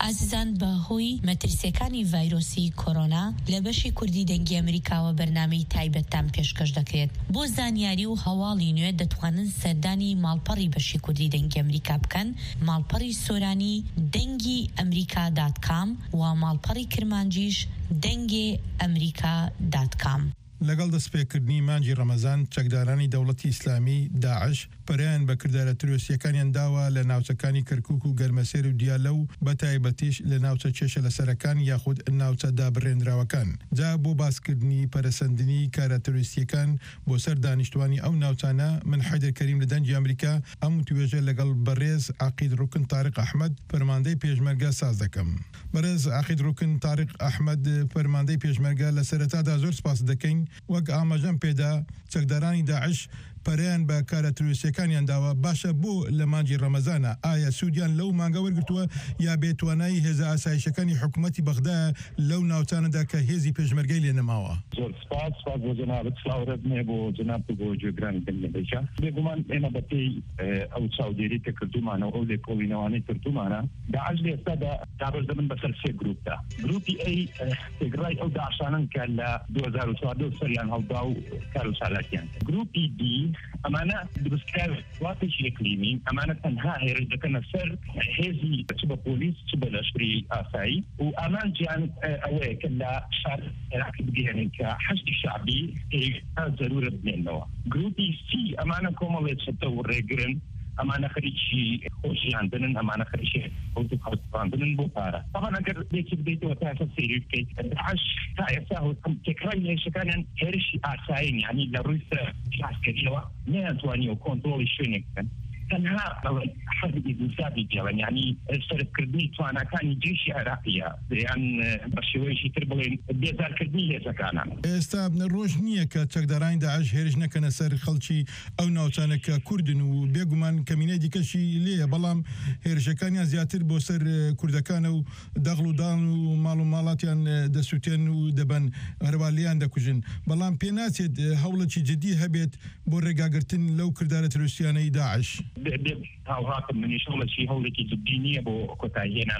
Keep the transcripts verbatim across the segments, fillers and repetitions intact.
ئازیزان بەهۆی مەترسیەکانی ڤایرۆسی کۆرۆنا لە بەشی کوردی دەنگی ئەمریکاوە بەرنامەی تایبەتتان پێشکەش دەکرێت. بۆ زانیاری و هەواڵی نوێ دەتوانن سەردانی ماڵپەڕی بەشی کوردی دەنگی ئەمریکا بکەن، ماڵپەڕی سۆرانی دەنگی ئەمریکا دات کام و ماڵپەڕی کرمانجیش دەنگێ ئەمریکا دات کام. لەگەڵ دەستپێکردنی مانجی ڕەمەزان چەکدارانی دەوڵەتی ئیسلامی داعش پەریان بە کردارە تروسیەکانیان داوە لە ناوچەکانی کەرکووک و گەرمەسێر و دیالە و بە تایبەتیش لە ناوچە چێشە لەسەرەکان یاخود ناوچە دابڕێنراوەکان. جا بۆ باسکردنی پەرەسەندنی کارە تروسیەکان بۆ سەر دانیشتوانی ئەو ناوچانە من حەیدەر کەریم لە دەنگی ئەمریکا ئەم توێژە لەگەڵ بەڕێز عەقید ڕوکن تارق ئەحمەد فەرماندەی پێشمەرگە ساز دەکەم. بەڕێز عەقید ڕوکن تارق ئەحمەد فەرماندەی پێشمەرگە لە سەرەتادا زۆر سپاس دەکەین. وەک ئاماژەم پێدا چەکدارانی داعش پەریان بە کارە تروسیەکانیان داوە، باشە بۆ لە مانجی ڕەمەزانە ئایا سوودیان لەو مانگە وەرگرتووە یا بێتوانایی هێزە ئاسایشەکانی حکوومەتی بەغدا لەو ناوچانەدا کە هێزی پێشمەرگەی لێ نەماوە؟ زۆر سپاس سپاس بۆ جەنابەت سلااوڕێت مێ بۆ جەناب بۆ جێگرانی دەنگێکا. بێگومان ئێمە بەپێی ئەو چاودێری کە کردومانەوە ئەو لێکۆڵینەوانەی کردومانە داعش لە ئێستادا دابەش دەبن بەسەر سێ گروپدا. گروپی ئەی تێگڕای ئەو داعشانن کە لە دوو هەزار و چواردە سەریان هەڵدا و کار و چالاکیان. گروپی دی ئەمانە دروستکار واتێکی ئیقلیمی، ئەمانە تەنها هێرش دەکەنە سەر هێزی چ بە پۆلیس چ بە لەشکری ئاسایی و ئامان گیان ئەوەیە کە لە شار عێراقی بگەێنن کە حەشتی شعبی زەرورە بنێنەوە. گروپی سی ئەمانە کۆمەڵێک چەتە و ڕێگرن، ئەمانە خەریکی خۆشیاندنن، ئەمانە خەریکی ئۆتوخەڵکاندنن بۆ پارە. طبعا ئەگەر بێکی بدەیتەوە تا ئێستا سەیری بکەیت داعش تا ئێستا تێکڕای هێرشەکانیان هێرشی ئاسایین، یعنی لە ڕووی شاسکەریەوە نەیانتوانیوە کۆنتڕۆڵی شوێنێک بکەن. تەنها حەزی دووسادی جیاوان، یعنی سەرکردنی تواناکانی جێشی عێراقیە یان بە شێوەیەکی تر بڵێن بێزارکردنی هێزەکانە. ئێستا ڕۆژ نییە کە چەکدارانی داعش هێرش نەکەنە سەر خەڵکی ئەو ناوچانە کە کوردن و بێگومان کەمینەی دیکەشی لێیە، بەڵام هێرشەکانیان زیاتر بۆ سەر کوردەکانە و دەغڵ و داڵ و ماڵ و ماڵاتیان دەسووتێن و دەبەن هەروالیان دەکوژن. بەڵام پێ ناچێت هەوڵێکی جدی هەبێت بۆ ڕێگاگرتن لەو کردارە تروسیانەی داعش. هاوهاتم منیش هەوڵێکی هەوڵێکی جدی نییە بۆ کۆتاییهێنان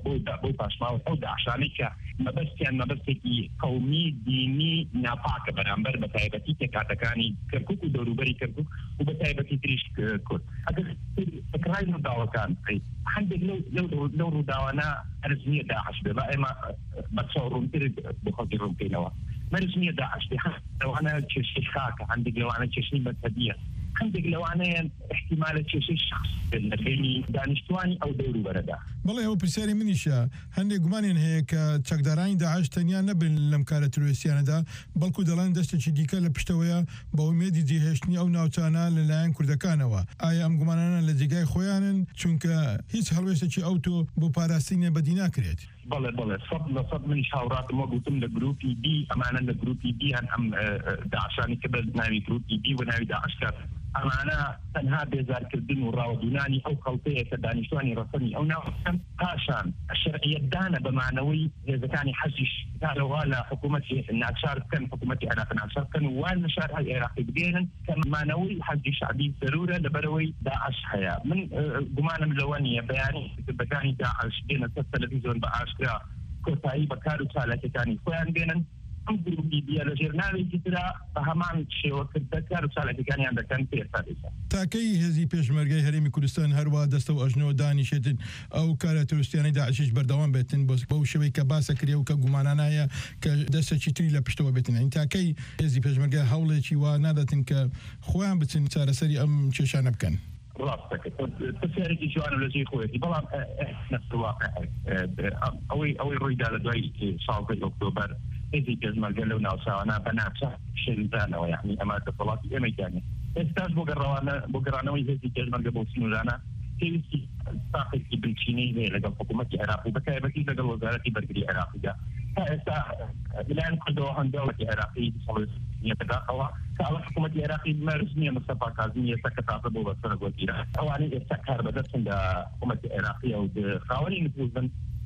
بۆ پاشماوە ئەو داعشانەی کە مەبەستیان مەبەستێکی قەومی دینی ناپاکە بەرامبەر بە تایبەتی تێکاتەکانی کەرکووک و دەوروبەری کەرکووک و بە تایبەتی تریش کورد. ئەگەر تکرای ڕووداوەکان هەندێک لەو ڕووداوانە ئەرز نییە داعش بێ، با ئێمە بە چاو ڕوونتر بۆ خەڵکی ڕوونکەینەوە. مەرج نییە داعش بێ، لەوانە کێشەی خاکە، هەندێک لەوانە کێشەی مەذهەبیە، هەندێک لەوانەیە احتیمالە کێشەی شخص لەبینی دانیشتوانی ئەو دەوروبەرەدا. بەڵێ ئەو پرسیاری منیشە هەندێک گومانیان هەیە کە چەکدارانی داعش تەنیا نەبن لەم کارە تروسیانەدا، بەڵکو دەڵێن دەستێکی دیکە لە پشتەوەیە بە ئومێدی جێهێشتنی ئەو ناوچانە لەلایەن کوردەکانەوە. ئایا ئەم گومانانە لە جێگای خۆیانن چونکە هیچ هەڵوێستێکی ئەو تۆ بۆ پاراستنی بەدی ناکرێت؟ بەڵێ بەڵێ سەد لە سەد منیش هاوڕاتم وە گوتم لە گروپی بی ئەمانە لە گروپی بیان ئەم داعشانی کە بە ناوی گروپی بی و ناوی داعشکار ئەمانە تەنها بێزارکردن و ڕاوەدونانی ئەو خەڵکەیە کە دانیشتوانی ڕەسەنی ئەو ناوچەن پاشان شەرعیەتدانە بەمانەوەی هێزەکانی حەزیش کارەوە لە حکوومەتی ناچار بکەن، حکوومەتی عێراق ناچار بکەن و وان لە شارهای عێراقی بگێنن کە مانەوەی حەزی شعبی ضرورە لەبەرەوەی داعش هەیە. من گومانم لەوە نییە بەیانی بەکانی داعش بێنە سەر تەلەڤیزۆن بە ئاشکرا کۆتایی بە کار و چالاکیەکانی خۆیان بێنن، ئەم گروپی بیە لە ژێرناوێکی ترا بە هەمان شێوەکردە کار و چالاکیەکانیان دەکەن پێستا دێسا. تاکەی هێزی پێشمەرگەی هەرێمی کوردستان هەروە دەستە و ئەژنۆ دانیشێتن ئەو کارە تروسیانەی داعشیش بەردەوام بێتن بۆ شێوەی کە باسە کرێ و کە گومانانایە کە دەستێکی تری لە پشتەوە بێتن. ئین تاکەی هێزی پێشمەرگە هەوڵێکی وا نادەتن کە خۆیان بچن چارەسەری ئەم کێشانە بکەن؟ ڕاستەکە پرسیارێکی جوانە لە جێی خۆیەتی، بەڵام نەسواقع ئەوەی ئەوەی ڕوویدا لە دوای ساڵی ئۆکتۆبەر هێزی پێشمەرگە لەو ناوچانە بە ناچار شێریزانەوە، یعنی ئەمە دەسەڵاتی ئێمەیانێ ئێستاش بۆ گەڕەوانە بۆ گەڕانەوەی هێزی پێشمەرگە بۆ سنوورانە پێویستی ساقێکی بنچینەی هەیە لەگەڵ حکوومەتی عێراق و بەتایبەتی لەگەڵ وەزارەتی بەرگری عێراقیدا. تا ئێستا لەلایەن کردەوە هەندێکی عێراقی دەداخەوە کە ئەوە حکوومەتی عێراقی مەرج نییە مستەفا کاظمی ئێستا کە تازە بۆ بەسەر گوەتیرە ئەوانەی ئێستا کار بەدەستن لە حکوومەتی عێراقیە و خاوەنی نفوذن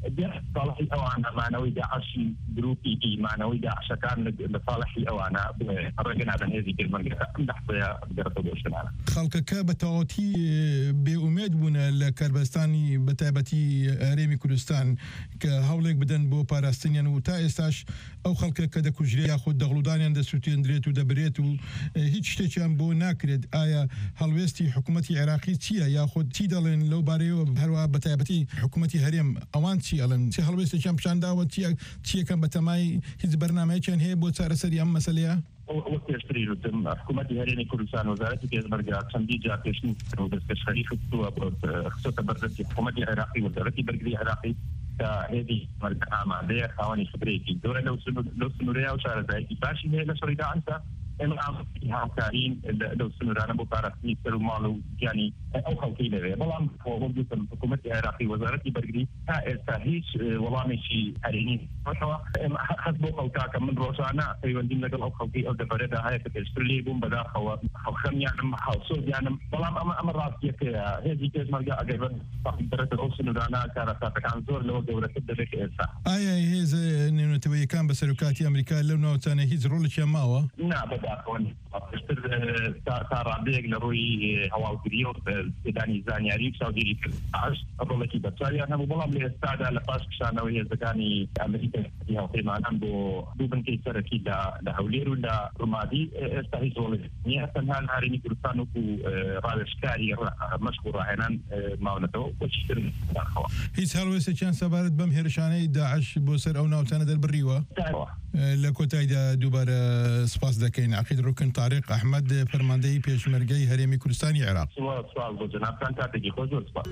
ده صالحي أوانا معنوي داعش جروبي معنوي داعش كان لصالحي أوانا رجعنا عن هذه المنطقة نحصي أقدر أتوشنا خلق كابتاوتي بأمید بونا لكربستاني بتابتي هرمي كردستان كهولك بدن بو باراستانيان و تا استاش أو خلق كده كجري ياخد دغلودانيان ده سوتين دريتو دبريتو هیچ شتيشان بو ناكرد آيا هلوستي حكومتي عراقي تيا ياخد تيدالن لو باريو هروا بتابتي حكومتي هرم أوان تي ألن تي هلوستي كم شان داو تي تي كم بتماي هيز برنامج كان هي بو صار سري أم مسألة وقت يشتري تم حكومتي هريني كردستان وزارتي كيزمرجع تمديد جاتشن ودرس شريف السوا برد خصوصا برد حكومتي عراقي وزارتي برجري عراقي هذه مرجع عملية خواني خبريتي دورة لو سنو لو سنوريا وشارع زايدي باشي هي لشريدة عنسا إما عم فيها كارين لو سنورانا بطارسني سرو مالو يعني أو خوكي لغير والله هو وجود حكومة العراقي وزارتي برجري هيش والله مشي هريني حسبوا خوكاك من روسانا في وندين لقل أو خوكي أو دفرده هاي تكشتري بوم بدا خوا خوخم يعني حوصل يعني والله أما أما راسيك هذه كيس مرجع أجرب درت أو سنورانا كارثة كان زور لو دورة تدرك إنسان أيه هيز إنه تبي كان بسرقات أمريكا لو نوع ثاني هيز رول شماوة نعم بدأ أخوان اشتر صار بيج لروي هواو بريو بداني زانياري سعودي عش الرولكي بتشاري أنا مبلغ لاستعدى لقاش كشانة وهي زكاني أمريكا فيها قيمة أنا بو دوبن كيسر أكيد لهولير ولا رمادي استهيز رولك نية سنها نهاريني كرسانو كو رالشكاري مشهورة هنا ماونتو وشتر أخوان هيس هالوسة كان سبارت بمهرشاني داعش بوسر أو ناو تانا بالبريوة لكوتايدا دوباره سپاس دکین عقید رکن طارق احمد فرمانده پیشمرگی هرمی کردستانی عراق. سوال بود جناب کان تاتی خوش سپاس.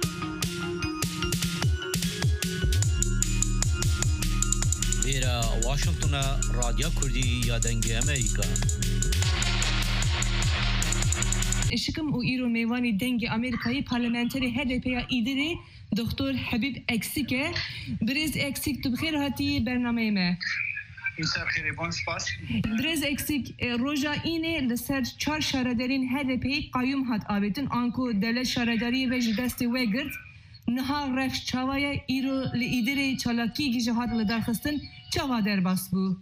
ایرا واشنگتن رادیو کردی یادنگ امریکا. اشکم او ایرو میوانی دنگ امریکایی پارلمانتری هدپیا ایدری دکتر حبیب اکسیکه بریز اکسیک تو بخیر هاتی برنامه ما. مساء الخير بون سپاس درز اكسيك روجا اینه لسر چهار شهردارین هدپی قیوم هات آبیتن آنکو دولت شهرداری و جدست وگرد نها رفش چاوای ایرو لیدری چالاکی گیجه هات لدرخستن چاوا در باس بو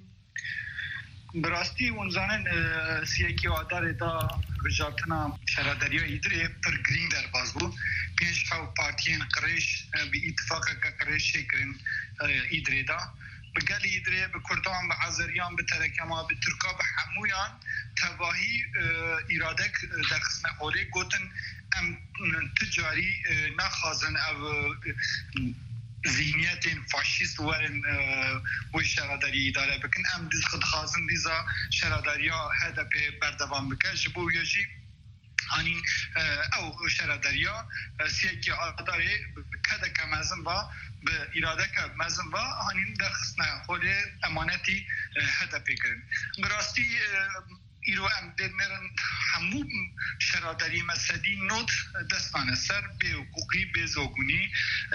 براستی ونزانن سیاکی آدار دا وجارتنا شهرداری ایدری پر گرین در باس بو پینش خو پارتیین قریش بی اتفاق قریش شکرین ایدری دا بقال يدري بكردان بعزريان بتركما بتركا بحمويان تواهي إرادك در قسم حولي قوتن ام تجاري نخازن او ذهنيات فاشيست ورن وشراداري إدارة بكن ام ديز خد خازن ديزا شراداريا هدف بردوان بكا جبو يجي هانين او شراداريا سيكي آداري كده كمازن با بإرادة كمازن با هانين در خصنا خولي امانتي هدف بكرن براستي ایرو ام دنرن همو شراداری مسدی نوت دستان سر به حقوقی به زوگونی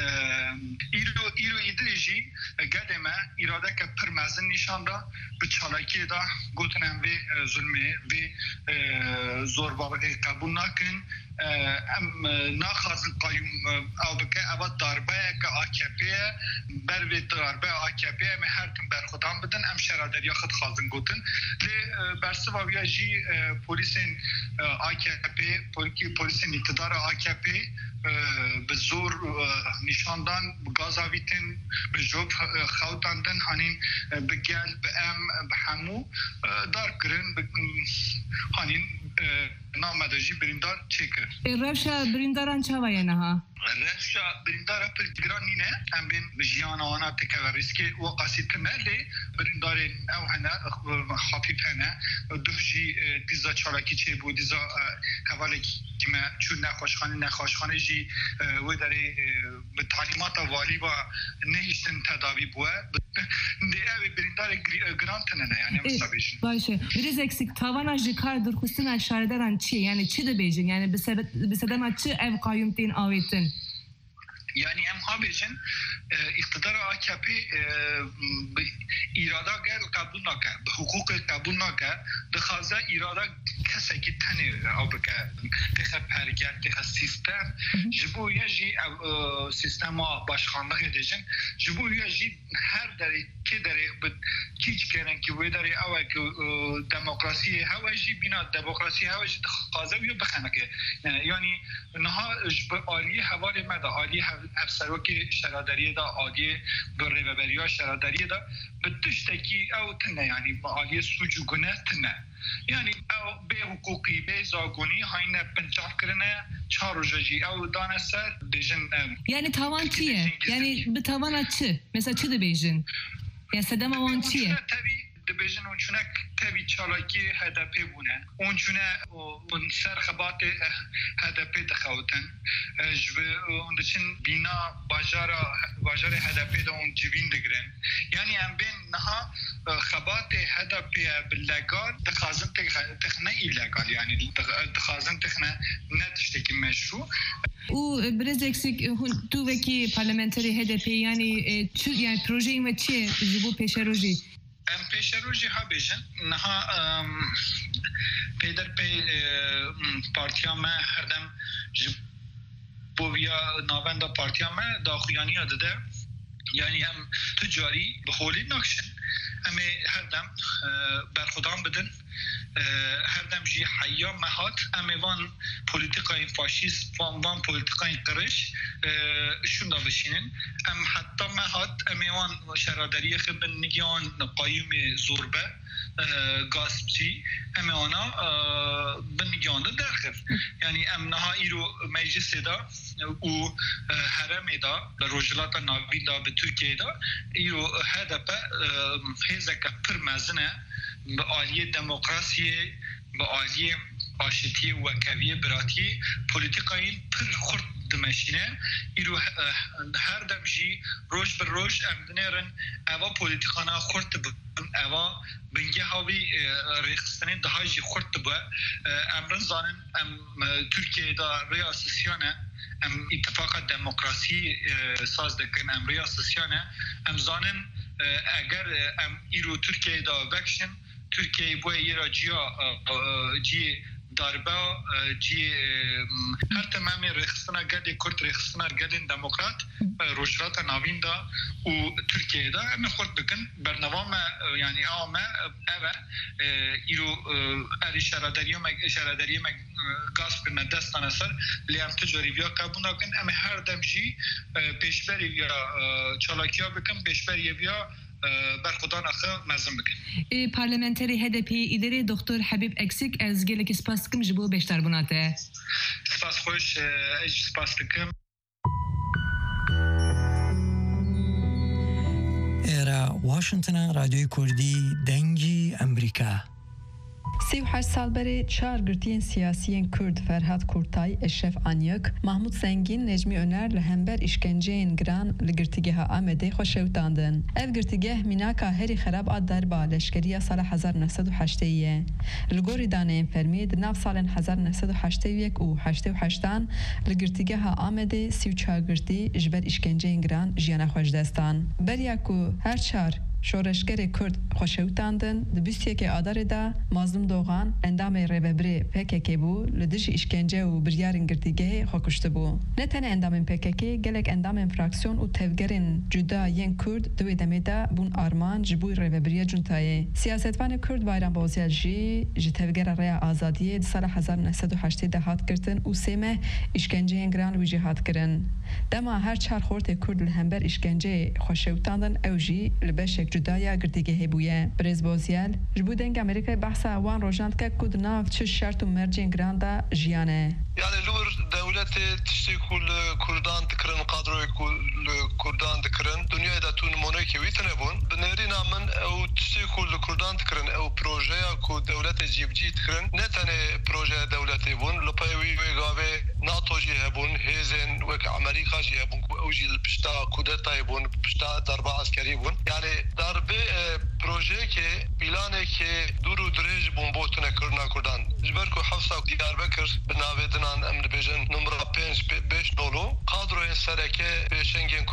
ایرو ایرو ایدریجی قدمه اراده که پرمزن نشان دا به چالاکی دا گوتنم به ظلمه به زور بابقه قبول نکن ام ناخذ قایم او بکه اول ضربه که آکپی بر و ضربه آکپی ام هر تن بر خودم بدن ام شرادری خود خازن گوتن ل برسوا ویاجی پلیسین آکپی پلیسین اقتدار آکپی به زور نشاندن گازاویتن به جوب خوتاندن هانین بگل به ام به همو دار کرن هانین نامداجی بریندار چکر روشا برینداران چاوای نها رفشا بریندار پر گرانی نه ام بین جیان آنا تکه ریسکی و قاسی تملی بریندار او هنه خفیف هنه دوجی دیزا چالاکی چه بود دیزا حواله که ما چون نخوشخانه نخوشخانه جی و داره به تعلیمات والی و نهیشتن تداوی بوه دی اوی بریندار گرانت نه یعنی مسابقه باشه بریز اکسیک تاوانا جکار درخستن شهرداران چی یعنی چی ده بیجن یعنی بسبب چه ev قایمتین آویتن yani em habejin iktidar A K P irada gel kabul naka hukuk kabul naka dixaza irada کسی که تنه او بکه تخ پرگرد تخ سیستم جبو یجی سیستم باشخانه دیجن جبو یجی هر دری که دری بد کیچ کنن که وی دری او که دموکراسی هواجی بنا دموکراسی هواجی خازه بیو بخنه که یعنی نها جب عالی حوال مده عالی افسروکی شرادری دا عالی بره و بریا شرادری دا بدشتکی او تنه یعنی عالی سوجو گنه تنه یعنی او به حقوقی به زاگونی هاینه پنجاب کرنه چهار روزی او دانه سر دیجن یعنی تاوان چیه؟ یعنی به تاوان چه؟ مثلا چه دیجن؟ یا صدام آن چیه؟ دبیجن اونچونه تبی چالاکی هدفی بونه اونچونه اون سرخبات هدفی دخوتن جب اونچن بینا باجارا باجار هدفی دا اون جوین دگرن یعنی ام بین نها خبات هدفی باللگال دخازن تخنه ایلگال یعنی دخازن تخنه نتشتکی مشروع او برز اکسیک تو وکی پارلمنتری هدفی یعنی چو یعنی پروژه ایمه چیه جبو پیش روزی ام پیش روزی ها بیشن نها پیدر پی پارتیا ما هردم بویا ناوندا پارتیا ما داخویانی ها داده یعنی ام تجاری بخولی نکشن امی هردم برخودان بدن هردم جی حیا مهات امی وان پولیتیکای فاشیست وان وان پولیتیکای قرش شوندا بشینن ام حتی مهات امی وان شرادری خب نگیان قایم زوربه گاسپچی امی آنا بنگیان درخف یعنی ام نها ایرو مجلس دا و حرم دا به روجلات ناوین دا به ترکیه دا ایرو هدف هزک پر مزنه به عالی دموکراسی به عالی آشتی و کوی براتی پولیتیکایی پر خورد دمشینه ایرو هر دمجی روش بر روش امدنیرن اوا پولیتیکانا خورد بن اوا بنگه هاوی ریخستنی دهاجی خورد با امرن زانن ام ترکیه دا ریاسسیانه ام اتفاق دموکراسی ساز دکن ام ریاسسیانه ام زانن اگر ام ایرو ترکیه دا وکشن ترکیه بوی ایرا جیا جی داربا جی هر تمامی رخصتنا گردی کرد رخصتنا گردی دموکرات روجرات ناوین دا و ترکیه دا امی خورد بکن برنوام یعنی آمه اوه ایرو اری شرادری و شرادری و گاز کرنه دستان اثر لیم تجاری بیا قبونا کن امی هر دم جی پیشبری بیا چالاکیا بکن پیشبری بیا برخودان آخه مزم بکن. پارلمنتری هدپی اداره دکتر حبیب اکسیک از گله که سپاس کم جبو بیشتر بناته. سپاس خوش اج سپاس کم. ایرا واشنطن رادیوی کردی دنگی امریکا. سی و هشت سال بری چهار گرتین سیاسیین کرد فرهاد کورتای، اشرف آنیک، محمود زنگین، نجمی önər لهمبر işkenceyin گران لگرتیگه آمده خوشوتاندن. اف گرتیگه میناکا هری خراب آد دربا لشکریه سال هزار و نهصد و هشتاد و یک. لگوری دانه فرمید ناف سال هزار و نهصد و هشتاد و یک و هشتاد و هشتان لگرتیگه آمده سی و چهار گرتی جبر işkenceyin گران جیانا خوش دستان. بریا کو هر چهار شورشگر کرد خوشوتاندن دبیستیه که آداره دا مازلوم دوغان اندام ریببری پککی بو لدش اشکنجه و بریارین گردیگه خوکشته بو. نه تنه اندام پککی گلک اندام فراکسیون و تفگرین جدا ین کرد دوی دمه دا بون آرمان جبوی ریببری جنتایه. سیاستوان کرد بایران بازیال جی جی تفگر ریا آزادیه سال هزار و نهصد و هشتاد دهات کردن و سیمه اشکنجه انگران ویجی هات کرن. دما هر چهار خورت کرد لهمبر اشکنجه خوشوتاندن اوجی لبشک جدایا گردیگه هبویه. برز بازیال جبو دنگ امریکای بحث اوان روشاند که کد ناف چه شرط و مرجین گراندا جیانه. يعني لور دولة تشتي كل كردان تكرن قادروا كل كردان تكرن دنيا دا تون مونيكي ويتنبون بنرينا من او تشتي كل كردان تكرن او بروجيا كو دولة جيب جي تكرن نتاني بروجيا دولة بون لبايوي ويغاوي ناتو جي هبون هيزن وك امريكا جي هبون كو اوجي البشتا كودتا يبون بشتا ضربة عسكري بون يعني ضربة بروجي كي بلانه كي دورو دريج بومبوتنا كرنا كردان جبركو حفصة ديار بكر بناوي نان امن بيجن نمرة پنج بیش نولو قادرو سرکه شنگین کردان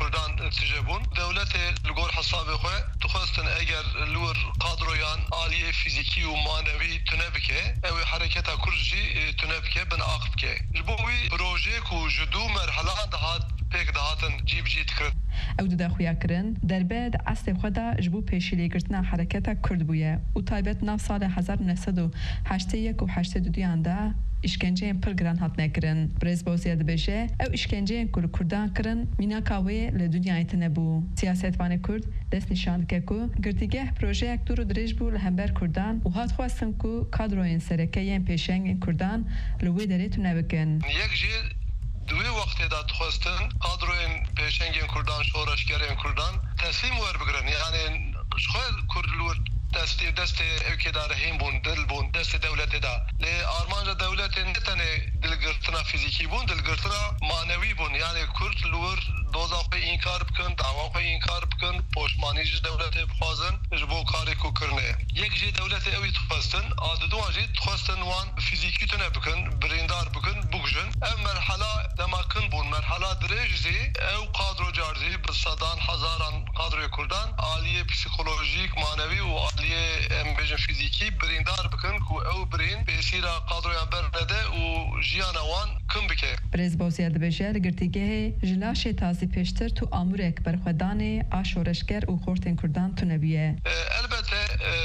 تجابون دولت الجور حساب خو تخواستن اگر لور قادرویان عالیه فیزیکی و معنوی تنبکه او حرکت کرجی تنبکه بن عاقب که جبوی پروژه کو جدو مرحله دهات پیک دهاتن جیب جیت کرد او دا خویا کرن دربه د اصل خدا جبو پیشلی گرتنا حرکت کرد بویه و تایبت ناف سال هزار و نهصد و هشتاد و یک و هشتاد و دو انده işkence pir giran hatne kirin. Brez Bozya dibêje ew işkenceyên ku li Kurdan kirin mînaka wê li dunyayê tune bû. Siyasetvanê Kurd dest nîşan dike ku girtîgeh projeyek dûr û dirêj bû li hember Kurdan û hat xwestin ku kadroyên serekeyên pêşengên Kurdan li wê derê tune bikin. Yek jî دوی وقتی دا تخواستن قادروین پیشنگین کردان شورشگرین کردان تسلیم ور بگرن یعنی شخواه کرلور دست دست اوکیدار هیم بون دل بون دست دولت دا لی آرمانجا دولت نتنه دلگرتنا فیزیکی بون دلگرتنا معنوی بون یعنی کرد لور دوزا خواه اینکار بکن دعوا خواه اینکار بکن پوشمانی جی دولت بخوازن جبو کاری کو کرنه یک جی دولت اوی تخواستن آددوان جی تخواستن وان فیزیکی تنه بکن بریندار بکن بگجن او مرحله دماکن بون مرحله دریج زی او قادرو جارزی بصدان هزاران قادرو کردان عالیه پسیکولوژیک معنوی و عالیه امبیجن فیزیکی بریندار بکن کو او برین بیسیرا قادرو برنده و جیان وان کم بکه برز بازی دبیجه لگرتیگه جلاش تازی پیشتر تو امورک برخودان آشورشگر و خورتن کردان تو نبیه البته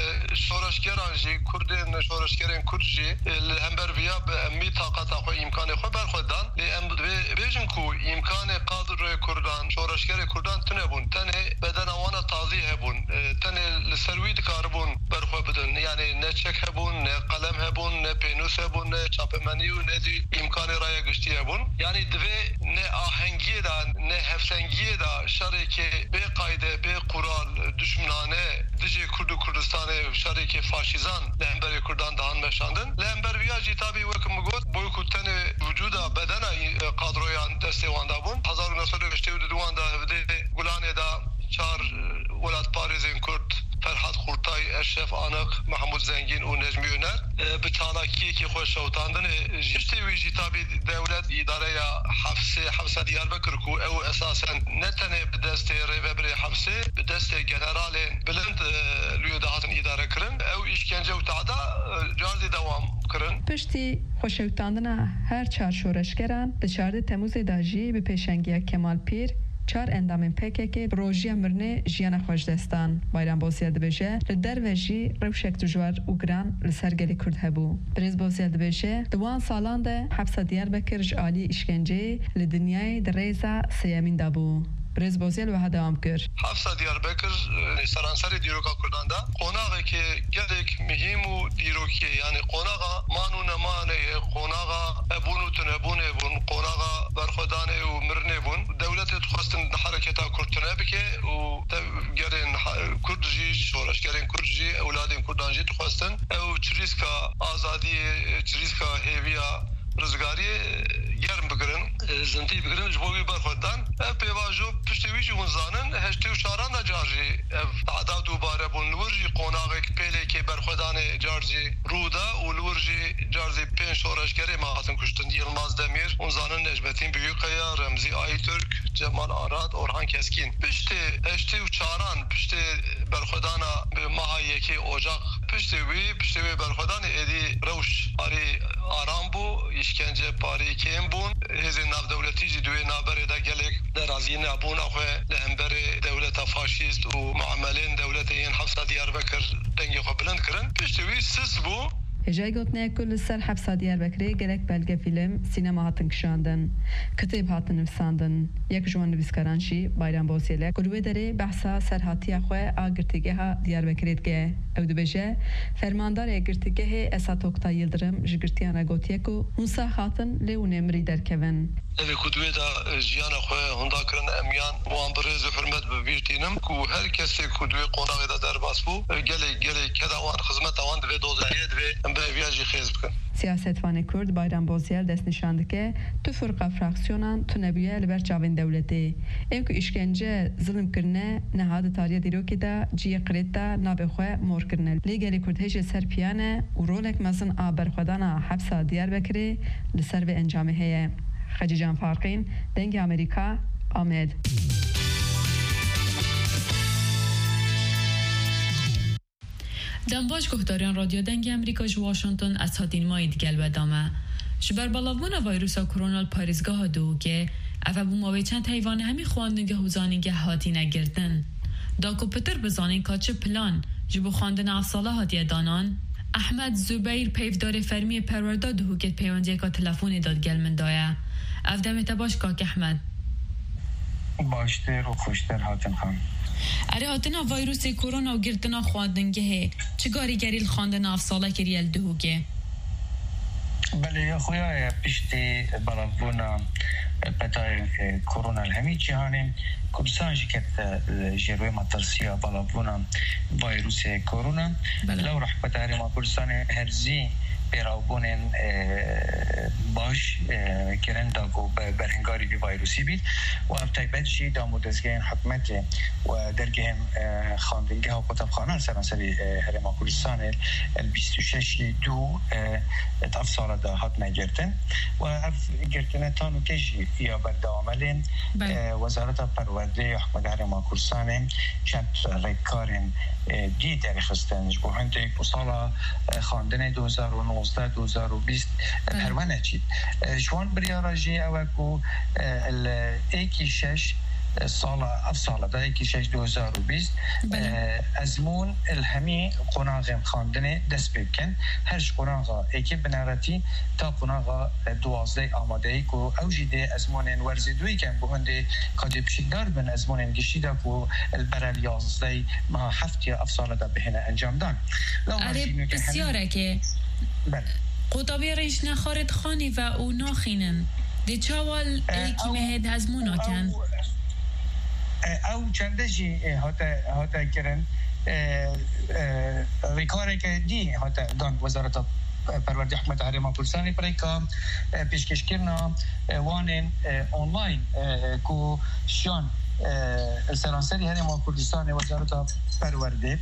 شورشگران جی کردن شورشگران کردجی همبر بیا می طاقت خو امکان خو برخودان ام بیجن کو امکان قادر کردان شورشگر کردان تنه بون تنه بدن وانا تازی هبون تنه لسروید کاربون برخو بدن یعنی نه چک هبون نه قلم هبون نه پینوس هبون نه چاپمنی و نه دی امکان رای گشتی هبون یعنی دوی نه آهنگی دا نه هفتنگی دا شرکه به قاعده به قرال دشمنانه دیجی کرد و کردستان شرکه فاشیزان لهمبر کردان دهان مشاندن لهمبر ویا جیتابی وکم گفت بوی کتن وجودا بدن قادرویان دسته واندا بون هزار و نهصد و هشتاد و دو واندا هفده گلانه دا چار ولاد پاریزین کرد فرحات خورتای اشرف آنق محمود زنگین و نجمی اونر به چالاکی که خوش شوتاندن جشتی وی جیتابی دولت اداره حفظه حفظه دیاربکر کو او اساسا نتنه به دست ریوبری حفظه به دست جنرال بلند لیو دهاتن اداره کرن او işkence و تعدا جازی دوام کرن پشتی خوشوتاندن هر چهار شورشگران ده چهارده تموز داجی به پیشنگی کمال پیر چار اندامین پکه که روژی مرنه جیان خوش دستان بایران بوسیه دبیجه لدر وجی روشک دجوار و گران لسرگلی کرد هبو بریز بوسیه دبیجه دوان سالان ده حبس دیار بکر جعالی اشکنجه لدنیای در ریزا سیامین دابو بریز بوزیل و هدام کر حفص دیاربکر سرانسر دیروکا کردان دا قوناغه که گلک مهم و دیروکیه یعنی قوناغا مانو نمانه قوناغا ابونو تنبونه بون قوناغا برخودانه و مرنه بون دولت تخواستن حرکتا کردنه بکه و گرین کردجی شورش گرین کردجی اولادین کردانجی تخواستن او چریسکا آزادی چریسکا هیویا رزگاری گرم بگرن زنتی بگرن جبوی برخودان پیواجو پشتویجی ونزانن هشتی و شاران دا جارجی تعداد دوباره بون لورجی قوناغی پیلی که برخودان جارجی رودا و لورجی جارجی پین شورشگری ماهاتن کشتن یلماز دمیر ونزانن نجمتین بیوقیا رمزی آی ترک جمال آراد اورهان کسکین پشتی هشتی و چاران پشتی برخودان ماهایی که اوجاق پشتوی پشتوی برخودان ایدی روش آری آرام بو işkence pari kim bun hezin nav devleti ji duê navberê de gelek derazî nebûn xwe li hemberê dewleta faşîst û muamelên dewletê yên Hefsa Diyarbekir dengê xwe bilind kirin piştî wî sis bû هجای گوتنه کل سر حبس دیاربکری گلک بلگه فیلم سینما هاتن کشاندن کتاب هاتن نویساندن یک جوان نویسکارانشی بایران بوسیله کلوه داره بحثا سرحاتی خواه آگرتگه ها دیاربکریت گه او دو بجه فرماندار آگرتگه اسات اوکتا یلدرم جگرتیان گوتیه که اونسا هاتن لیونه مری درکون اوی کدوی دا جیان خواه هندا کرن امیان وان برز حرمت ببیرتینم که هر کسی کدوی قوناغی دا در باس بو گلی گلی کدا وان خدمت وان دوی دوزایه دوی به ویاجی خیز بکن سیاستوان کرد بایران بوزیل دست نشانده که تو فرقه فراکسیونان تو نبیه لبر چاوین دولتی ایم که اشکنجه ظلم کرنه نهاد تاریه دیرو که دا جیه قرید دا نابخواه مور کرنه لیگلی کرد هیچ سر پیانه و رولک مزن آبر خودانا حبسا دیار بکری لسر به انجامه هیه خجی جان فارقین دنگ امریکا آمد دنباش گفتاریان رادیو دنگ امریکا جو واشنطن از هاتین ماید گل بدامه شبر بلاوان ویروس کرونا پاریزگاه دو که افا بوماوی چند حیوان همی خواندنگه حوزانگه هاتی نگردن داکو پتر بزانین کاچه پلان جبو خواندن افساله هاتی دانان احمد زبیر پیفدار فرمی پرورده دو که پیوندی که تلفونی داد گل من دایه افدم تباش کاک احمد باشتر و خوشتر هاتن خان اره هاتنا ویروس کرونا و گردنا خواندنگه چگاری گریل خواندن افساله کریل دهوگه بله خویا پشتی بلاونا پتای کرونا الهمی جهانی کردستان جکت جروی مطرسیا بلاونا ویروس کرونا لو رح پتاری ما کردستان هرزی پیراوبونن باش کرن داگو برهنگاری بی ویروسی بید و ابتایبت جی دامودزگین حکمت و درگهم خاندنگه و کتابخانه سرانسری هرما کردستان البیست و شش دو اف سال دا هات نگرتن و اف گرتن تانو کجی یا برداملین وزارت پرورده حکمت هرما کردستان چند ریکارن دی درخستن جبو هنده سال خاندن دو هزار و نوزده دو هزار و بیست پروانه چید شوان بریاراجی اوکو ایکی شش سال اف سال دا ایکی شش دو هزار و بیست ازمون الهمی قناغم خاندن دست بکن هرش قناغا ایکی بنارتی تا قناغا دوازده آماده ای که او جیده ازمون ورزی دوی کن بو هنده کادی بشیدار بن ازمون گشیده که البرال یازده ما هفتی اف سال دا بهنه انجام دان اره بسیاره که قطابی ریش نخارد خانی و او ناخینن دی چاوال ایکی مهد هزمونا کن او چنده جی هاتا کرن ریکاره که دی هاتا دان وزارت پرورده حکمت هرما کردستان پریکا پیشکش کرنا وانن آنلاین کو شان سرانسری هرما کردستان وزارت پرورده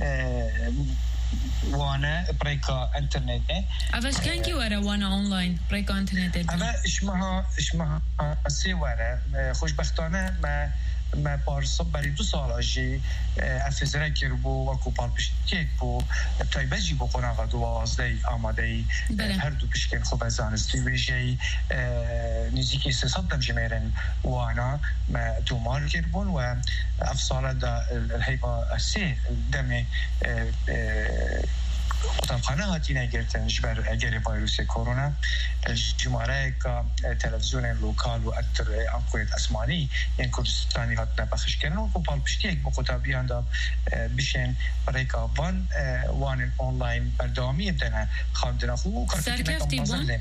وانا بريكا انترنت اوش كان كي ورا وانا اونلاين بريكا انترنت اما اسمها اسمها سي ورا خوشبختانه ما ما بارس برای دو سال آجی افزره کربو و کوپال پشتیک بو تایبجی بو قناغ دوازده آماده هر دو پشکن خوب از آنستی ویجی نزیکی سیصد دم جمیرن وانا ما تومار کربون و افصال دا الهیبا سی دم قطبخانه هاتی نگرتن جبر اگر ویروس کرونا جمعه که تلویزیون لوکال و اکتر انقویت اسمانی این کردستانی هات نبخش کردن و کوپال پشتی یک با قطبیان دا بشن برای که وان وان اونلاین بردامی بدن خواندن خوب سرکفتی بون؟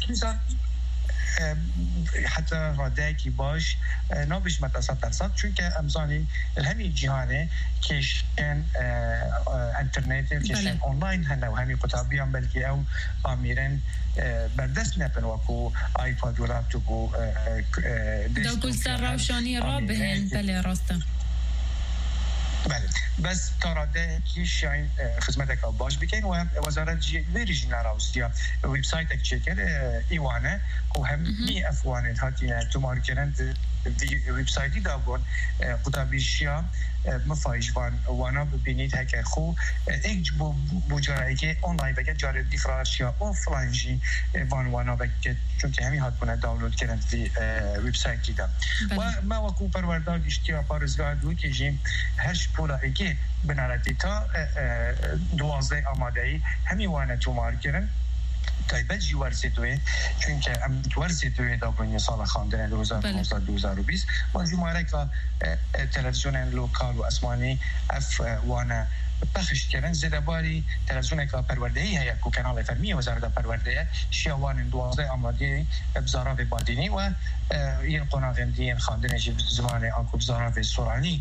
حتی راده کی باش نبیش متصد درصد چون که امزانی همین جهانه کشن انترنت کشن آنلاین هنو همین کتابیان بلکه او آمیرن بردست نپن وکو آیپاد و لپتوپ و دا کل سر روشانی را بهن بله راسته بله بس تراده کی شاین خدمت که باش بکن و وزارت ویریجن راوستیا وبسایت اک چکر ایوانه و هم می افوانه هاتی تومار کردن وبسایتی دابون قطبیشیا مفایش وان وانا ببینید هک خو یک بو بوجایی که آنلاین بگه جاری دیفرانسیا آفلاینجی وان وانا بگه چون که همین هات بونه دانلود کردن دی وبسایتی دا و ما وکو پروردگار اشتیا پارزگاه دو که جیم هرش پولا اگه بنارتی تا دوازده آماده ای همین وانا تومار کردن تایبت جی ورزیدوی چون که ام ورزیدوی دا بنی سال خواندن دو هزار و نوزده دو هزار و بیست و جمعه که تلویزیون لوکال و اسمانی اف وانا بخش کردن زده باری تلویزیون که پروردهی هیا کو کانال فرمی وزارت پرورده شیوان دوازده آماده بزارا و بادینی و این قناغندی این خواندن زمان آنکو بزارا و سورانی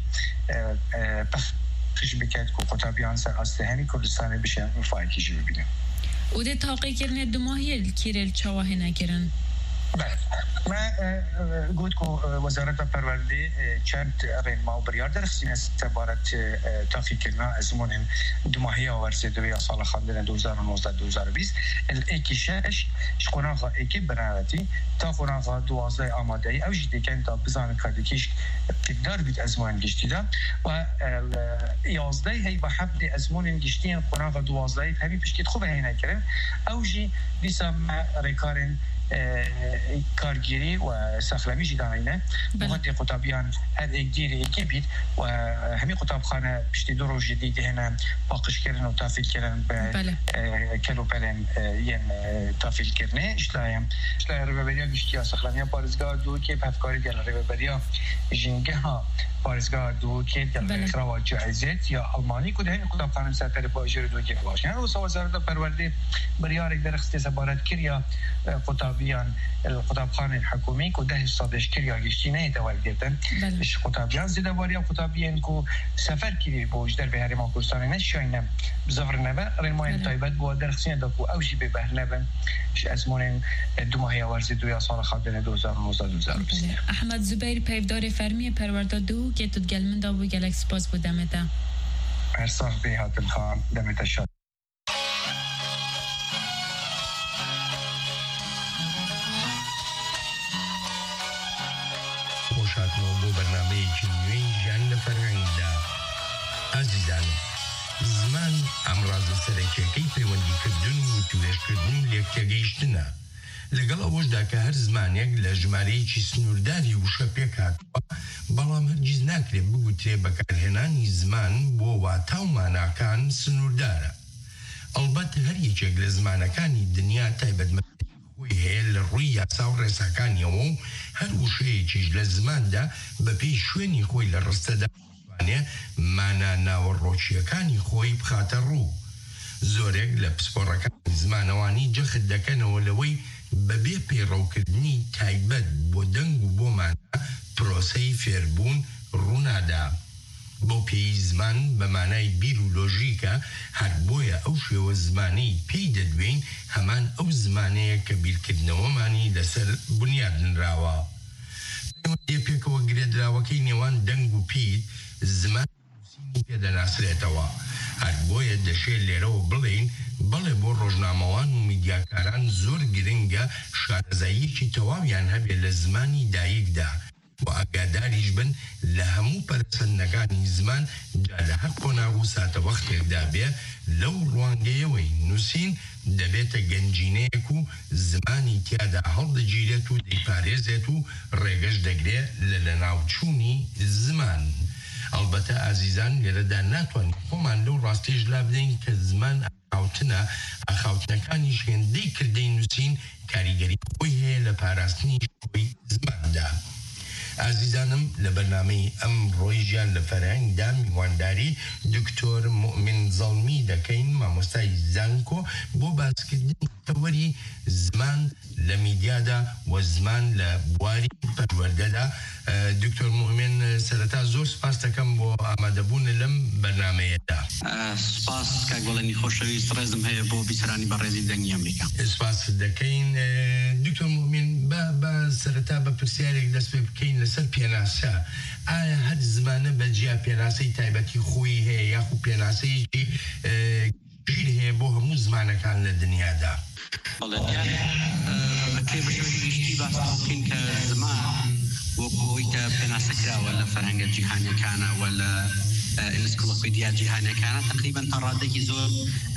بخش بکرد که قطبیان سر اصلهمی کردستان بشه مفایکی جی ببینه و ده تاقی کرنه دو ماهی کیرل چواه نکرن ما قلت وزارة پرورده چند رنما و بریار درخصین استبارت تافی کلنا ازمون دو ماهی آورزه دوی سال خاندن دو هزار و نوزده دو هزار و بیست اکی شش شخوناغا اکی برنامتی تا خوناغا دوازده آماده ای او جدی کن تا بزان کردکیش تقدر بید ازمون گشتی دا و یازده هی با حبد ازمون گشتین خوناغا دوازده همی پشکید خوبه هی نکرن او جی دیسا ما ریکارن کارگیری و سخلمی جدانینه مهندی قطابیان هر یک دیری یکی بید و همین قطابخانه پشتی دو روز جدید هنه باقش کردن و تافیل کردن به کلو پلن ین تافیل کردنه اشتلایم اشتلای روبریا گشتی ها سخلمی ها پارزگاه دو که پفکاری دیل روبریا جنگه ها پارزگاه دو که دیل اقرا جایزت یا آلمانی کده همین قطابخانه سرطر باجر دو که باشه یعنی روسا وزارت پرورده بریارک درخستی سبارت کریا قطابیان القطابخانه الحكومي كده صادش كريا گشتینه دوال گردن اش قطابیان زیده واریا قطابیان کو سفر کری بوج در بهاری ما کوستانه نشاینم بزفر نبا رنمای تایبت بو درخسین دکو اوجی به بهر نبا اش ازمون دو ماهی ورزی دویا سال خاطر دو هزار و نوزده دو هزار و بیست احمد زبیر پیودار فرمی پرورده دو که تو گلمن دا بو گلکس باز بودمه هر صاحبی هاتم خان دمت شد بۆ بەرنامەیەکی نوێی ژیان لە فەرهەنگدا ئازیزان زمان ئەمڕازە سەرەکیەکەی پەیوەندیکردن و توێژکردن و لێکتێگەیشتنە لەگەڵ ئەوەشدا کە هەر زمانێک لە ژمارەیەکی سنوورداری وشە پێکاتوە بەڵام هەرگیز ناکرێت بگوترێ بەکارهێنانی زمان بۆ واتە و ماناکان سنووردارە ئەڵبەت هەر یەکێک لە زمانەکانی دنیا تایبەتمەند خۆی هەیە لە ڕووی یاسا و ڕێساکانیەوە و هەر وشەیەکیش لە زماندا بەپێی شوێنی خۆی لە ڕستەدا توانێ مانە ناوەڕۆکیەکانی خۆی بخاتە ڕوو زۆرێک لە پسپۆڕەکانی زمانەوانی جەخت دەکەنەوە لەوەی بەبێ پەیڕەوکردنی تایبەت بۆ دەنگ و بۆ مانە پرۆسەی فێربوون ڕوونادا بۆ پێی زمان بە مانای بیرولۆژیکە هەر بۆیە ئەو شێوە زمانەی پێی دەدوێن هەمان ئەو زمانەیە کە بیرکردنەوەمانی لەسەر بنیادنراوە پەیوەندی پێکەوە گرێدراوەکەی نێوان دەنگ و پیر زمان نووسینی پێدەناسرێتەوە هەر بۆیە دەشێت لێرەوە بڵێین بەڵێ بۆ ڕۆژنامەوان و میدیاکاران زۆر گرنگە شارەزاییەکی تەواویان هەبێت لە زمانی دایکدا و ئاگاداریش بن لە هەموو پەرسەندەکانی زمان جا لە هەر قۆناغ و ساتە وەختێکدا بێ لەو ڕوانگەیەوەی نووسین دەبێتە گەنجینەیەک و زمانی تیادا هەڵدەگیرێت و دەیپارێزێت و ڕێگەش دەگرێت لە لەناوچوونی زمان ئەلبەتە ئازیزان لێرەدا ناتوانین خۆمان لەو ڕاستیش لا بدەین کە زمان ئاخاوتنە ئاخاوتنەکانی هێندەی کردەی نووسین کاریگەری خۆی هەیە لە پاراستنی خۆی زماندا ئازیزانم لە بەرنامەی ئەم ڕۆی ژیان لە فەرهەنگدا میوانداری دکتۆر مومین زەڵمی دەکەین مامۆستای زانکۆ بۆ باسکردنی تەوەری زمان لە میدیادا و زمان لە بواری پەروەردەدا دکتۆر مومین سەرەتا زۆر سپاس دەکەم بۆ ئامادەبوون لەم بەرنامەیەدا سپاس کاگوڵێنی خۆشەویست ڕێزم هەیە بۆ بیسەرانی بەڕێزی دەنگی ئەمریکا سپاس دەکەین دکتۆر مومین بە سەرەتا بە پرسیارێک دەست پێ بکەین لەسەر پێناسە ئایا هەر زمانە بەجیا پێناسەی تایبەتی خۆی هەیە یاخو پێناسەیەکی گیر هەیە بۆ هەموو زمانەکان لە دنیادا بەکرێ بە شێوەیەکی گشتی باس بکەین کە زمان وەکۆی کە پێناسەکراوە لە فەرهەنگە جیهانیەکانە و لە ئینسکلۆپیدیا جیهانیەکانە تقریباً تا ڕادێکی زۆر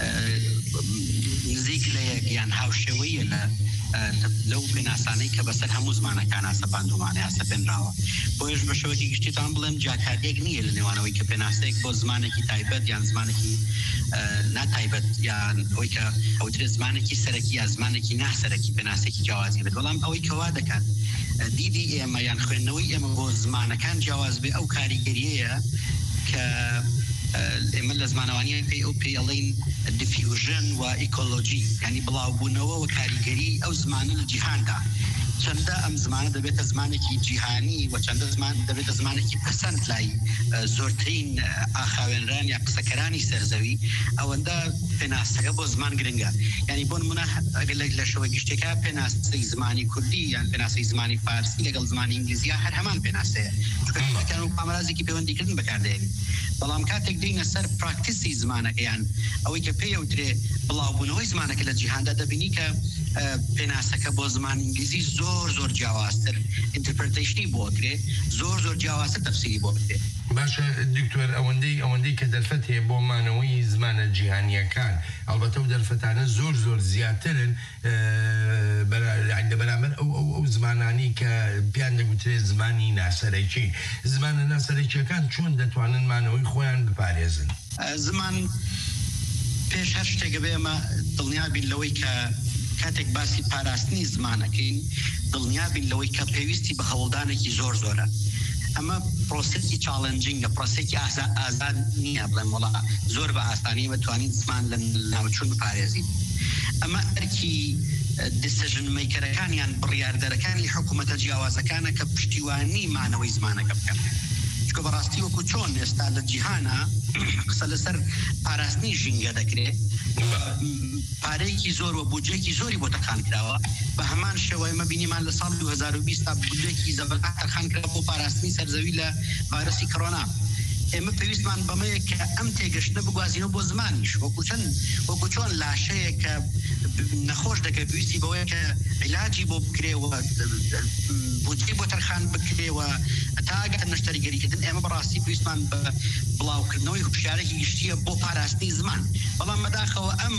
نزیک لە یەک یان هاوشێوەیە لە لەو پێناسانەی کە بەسەر هەموو زمانەکانە سەپاندومانە یا سەپێنراوە بۆیش بە شێوەیەکی گشتیتان بڵێم جاکارێک نییە لە نێوانەوەی کە پێناسەیەک بۆ زمانێکی تایبەت یان زمانێکی ناتایبەت یان ئەوەی کە ئەوترێ زمانێکی سەرەکی یا زمانێکی ناسەرەکی پێناسێکی جیاوازی بێت بەڵام ئەوەی کەوا دەکات دیدی ئێمە یان خوێندنەوەی ئێمە بۆ زمانەکان جیاواز بێ ئەو کاریگەریەیە کە ئێمە لە زمانەوانیان پێی ئەو پێڵین دیفیوژن و ئیکۆلۆجی ینی بڵاوبوونەوە و کاریگەری ئەو زمانە لە جیهاندا چەندە ئەم زمانە دەبێتە زمانێکی جیهانی و چەندە زمان دەبێتە زمانێکی پەسەند لای زۆرترین ئاخاوێنران یا قسەکەرانی سەرزەوی ئەوەندە پێناسەکە بۆ زمان گرنگە. یعنی بۆ نمونە ئەگەر لە شەوە گشتێکە پێناسەی زمانی کوردی یان پێناسەی زمانی فارسی لەگەڵ زمانی ئینگلیزیە هەر هەمان پێناسەیە، چونکە و ئامارازێکی پەیوەندیکردن بەکاردێنین. بەڵام کاتێک دێنە سەر پراکتیسی زمانەکەیان ئەوەی کە پێوترێ بڵاوبوونەوەی زمانەکە لە جیهاندا دەبینی کە پێناسەکە بۆ زمان ئینگلیزی زۆر زۆر جیاوازتر ئینترپرتیشنی بۆ کرێ، زۆر زۆر جیاوازتر تەفسیری بۆ کرێ. باشە دکتۆر، ئەوەندەی ئەوەندەی کە دەرفەت هەیە بۆ مانەوەی زمانە جیهانیەکان، ئەلبەتە و دەرفەتانە زۆر زۆر زیاترن لە بەرامبەر ئەو ئەو زمانانی کە پیان دەگوترێت زمانی ناسەرەکی. زمانە ناسەرەکیەکان چۆن دەتوانن مانەوەی خۆیان بپارێزن؟ زمان پێش هەر شتێکە بێ ئەمە دڵنیابین لەوەی کە کاتێک باسی پاراستنی زمانەکەین دڵنیابین لەوەی کە پێویستی بە هەوڵدانێکی زۆر زۆرە. ئەمە پرۆسێکی چاڵنجینگە، پرۆسێکی ئازاد نییە بڵێم وڵا زۆر بە ئاسانی بتوانین زمان لە ناوچوون بپارێزین. ئەمە ئەرکی دیسیژن میکەرەکانیان بڕیاردەرەکانی حکوومەتە جیاوازەکانە کە پشتیوانی مانەوەی زمانەکە بکەن. چکە بەڕاستی وەکو چۆن ئێستا لە جیهانە قسە لەسەر پاراستنی ژینگە دەکرێت، پارەیەکی زۆر و بودجێکی زۆری بۆ تەقان کراوە. بە هەمان شێوەیە مە بینیمان لە ساڵ دوو هەزار و بیست تا بودجێکی زەبەرقەت تەقان کرا بۆ پاراستنی سەرزەوی لە ڤایرۆسی کۆرۆنا. ئێمە پێویستمان بەمەیە کە ئەم تێگەشتە بگوازینەوە بۆ زمانیش، وەکو چەند وەکو چۆن لاشەیە کە نەخۆش دەکە پێویستی بەوەیە کە عیلاجی بۆ بکرێەوە، بودجێ بۆ تەرخان بکرێەوە تا ئەگەر نەشتەریگەریکردن. ئێمە بەڕاستی پێویستمان بە بڵاوکردنەوەی هوشیارێکی گشتیە بۆ پاراستنی زمان. بەڵام بەداخەوە ئەم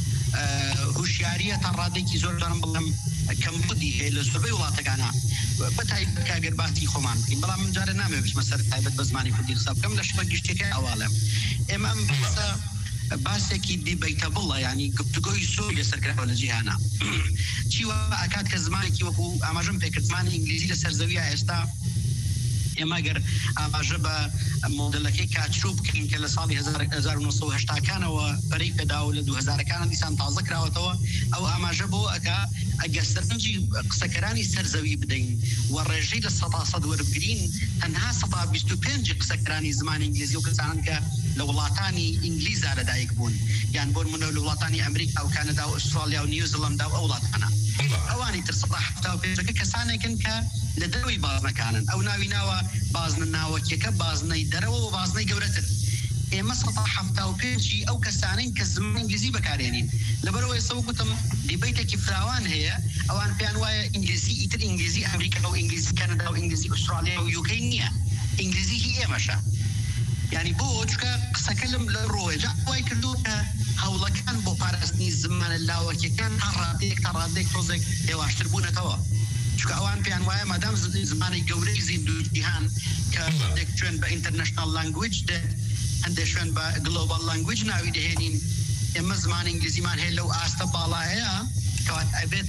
هوشیاریە تا ڕادێکی زۆر دارم بڵێم کەمبودی هەیە لە زۆربەی وڵاتەکانە، بەتایبەت کاگەر باسی خۆمان بکەین. بەڵام من جارە نامەوێت بچمە سەر تایبەت بە زمانی کوردی قسە بکەم لە شتە گشتێکە ئەواڵەم. ئێمە ئەم باسە باسێکی دیبەیتەبڵە، ینی گفتوگۆی زۆری لەسەر کراوە لە جیهانە. چیوە ئاکات کە زمانێکی وەکو ئاماژەم پێکرد زمانی ئینگلیزی لە سەرزەویە ئێستا ئێمە گەر ئاماژە بە مۆدلەکەی کاتچوو بکەین کە لە ساڵی هەزار و نۆ سەد و هەشتاکانەوە بەرەی پێدا و لە دوو هەزارەکانە دیسان تازە کراوەتەوە، ئەو ئاماژە بۆ ئەکا ئەگە سەرنجی قسەکەرانی سەرزەوی بدەین و ڕێژەی لە سەدا سەد وەربگرین تەنها سەدا بیست و پێنج قسەکەرانی زمانی ئینگلیزی و کەسانن کە لە وڵاتانی ئینگلیزا لەدایک بوون، یان بۆ نمونە لە وڵاتانی ئەمریکا و کانەدا و ئوسترالیا و نیوزیلەندا و ئەو وڵاتانە. ئەوانی تر سەدا هەفتا و پێنجەکە کەسانێکن کە لە دەروی بازنەکانن. ئەو ناوی ناوە بازنە ناوەکیەکە بازنەی دەرەوە و بازنەی گەورەتر. ئێمە سەدا هەفتا و پێنجی ئەو کەسانین کە زمان ئینگلیزی بەکارێنین. لەبەرەوەی ئێستا گوتم دیبەیتێکی فراوان هەیە، ئەوان پێیان وایە ئینگلیزی ئیتر ئینگلیزی ئەمریکا و ئینگلیزی کەنەدا و ئینگلیزی ئوسترالیا و یوکەی نییە، ئینگلیزی هی ئێمەشە. یعنی بۆ چکە قسەکە لەم لە ڕۆیجا وای کردو کە هەوڵەکان بۆ پاراستنی زمانە لاوەکیەکان تا ڕادێک تا ڕادێک تۆزێک هێواشتر بوونەتەوە. چکە ئەوان پێیان وایە مادام زمانی گەورەی زیندوو جیهان کە هەندێک شوێن بە ئینتەرنەشنال لانگویج دێت، هەندێک شوێن بە گلۆبال لانگویج ناوی دەهێنین. ئێمە زمان ئینگلیزیمان هەیە لەو ئاستە باڵایەیە کەوات ئەبێت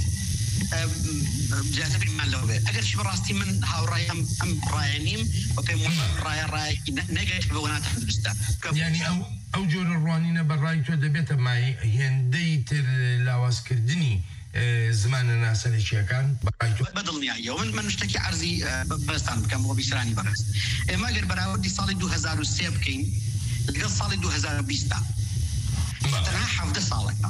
زیاترمان لەوە بێت. ئەگەرچی بەڕاستی من هاوڕای ئەم ڕایە نیم و پێم ڕایە ڕایەکی نەگەیشت بە وەناتە درستە. یعنی ئەو ئەو جۆرە ڕوانینە بەڕای تۆ دەبێتە مای هێندەی تر لاوازکردنی زمانە ناسەرەکیەکان بەدڵنیاییەوە. من من شتێکی عەرزی بەستان بکەم بۆ بیسرانی بەڕێز. ئێمە گەر بەراوردی ساڵی دوو هەزار و سێ بکەین لەگەڵ ساڵی دوو هەزار و بیست تەنها حەڤدە ساڵەکە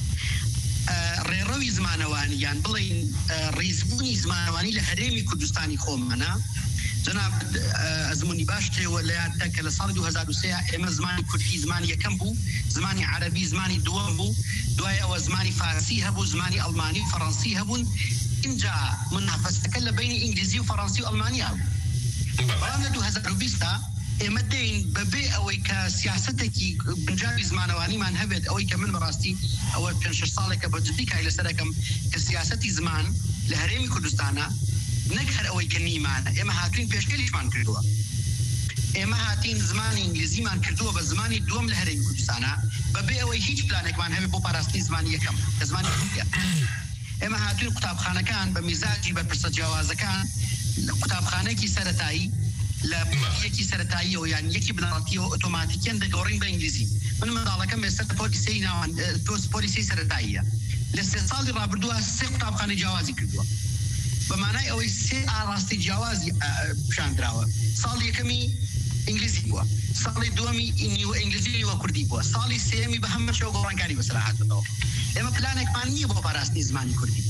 ڕێڕەوی زمانەوانی یان بڵین ڕیزبوونی زمانەوانی لە هەرێمی کوردستانی خۆممەە. جناب ئەزمموی باش تێوە لە یاددا کە لە ساڵی دوو هەزار و سێ ئێمە زمانی کوردی زمانی یەکەم بوو، زمانی عەرەبی زمانی دووەم بوو، دوای ئەوە زمانی فارسی هەبوو، زمانی ئەڵمانی و فەڕەنسی هەبوون. اینجا منافەسەکە لە بینی ئینگلیزی و فەڕەنسی و ئەڵمانی هەبوو. بەڵام لە دوو هەزار و بیست ئێمە دەین بەبێ ئەوەی کە سیاسەتێکی بنجاوی زمانەوانیمان هەبێت، ئەوەی کە من بەڕاستی ئەوە پێنج شەش ساڵێکە بە جدی کای لەسەرەکەم کە سیاسەتی زمان لە هەرێمی کوردستانە نەک هەر ئەوەی کە نیمانە، ئێمە هاتوین پێشکەلیشمان کردووە. ئێمە هاتین زمانی ئینگلیزیمان کردووە بە زمانی دووەم لە هەرێمی کوردستانە بەبێ ئەوەی هیچ پلانێکمان هەبێت بۆ پاراستنی زمانی یەکەم کە زمانی کوردیە. ئێمە هاتوین قوتابخانەکان بە میزاجی بەرپرسە جیاوازەکان لە قوتابخانەیەکی سەرەتایی لە یەکی سەرەتاییەوە یان یەکی بنەڕەتیەوە ئۆتۆماتیکیان دەگەڕین بە ئینگلیزی. من منداڵەکەم ئێستا پۆلیسی ناوان پۆلیسی سەرەتاییە لە سێ ساڵی ڕابردووە سێ قوتابخانەی جیاوازی کردووە. بەمانای ئەوەی سێ ئاڕاستی جیاوازی پیشاندراوە. ساڵی یەکەمی ئینگلیزی بووە، ساڵی دووەمی نیوە ئینگلیزی نیوە کوردی بووە، ساڵی سێمی بە هەموو شێوە گۆڕانکاری بەسەر هاتووەوە. ئێمە پلانێکمان نییە بۆ پاراستنی زمانی کوردی،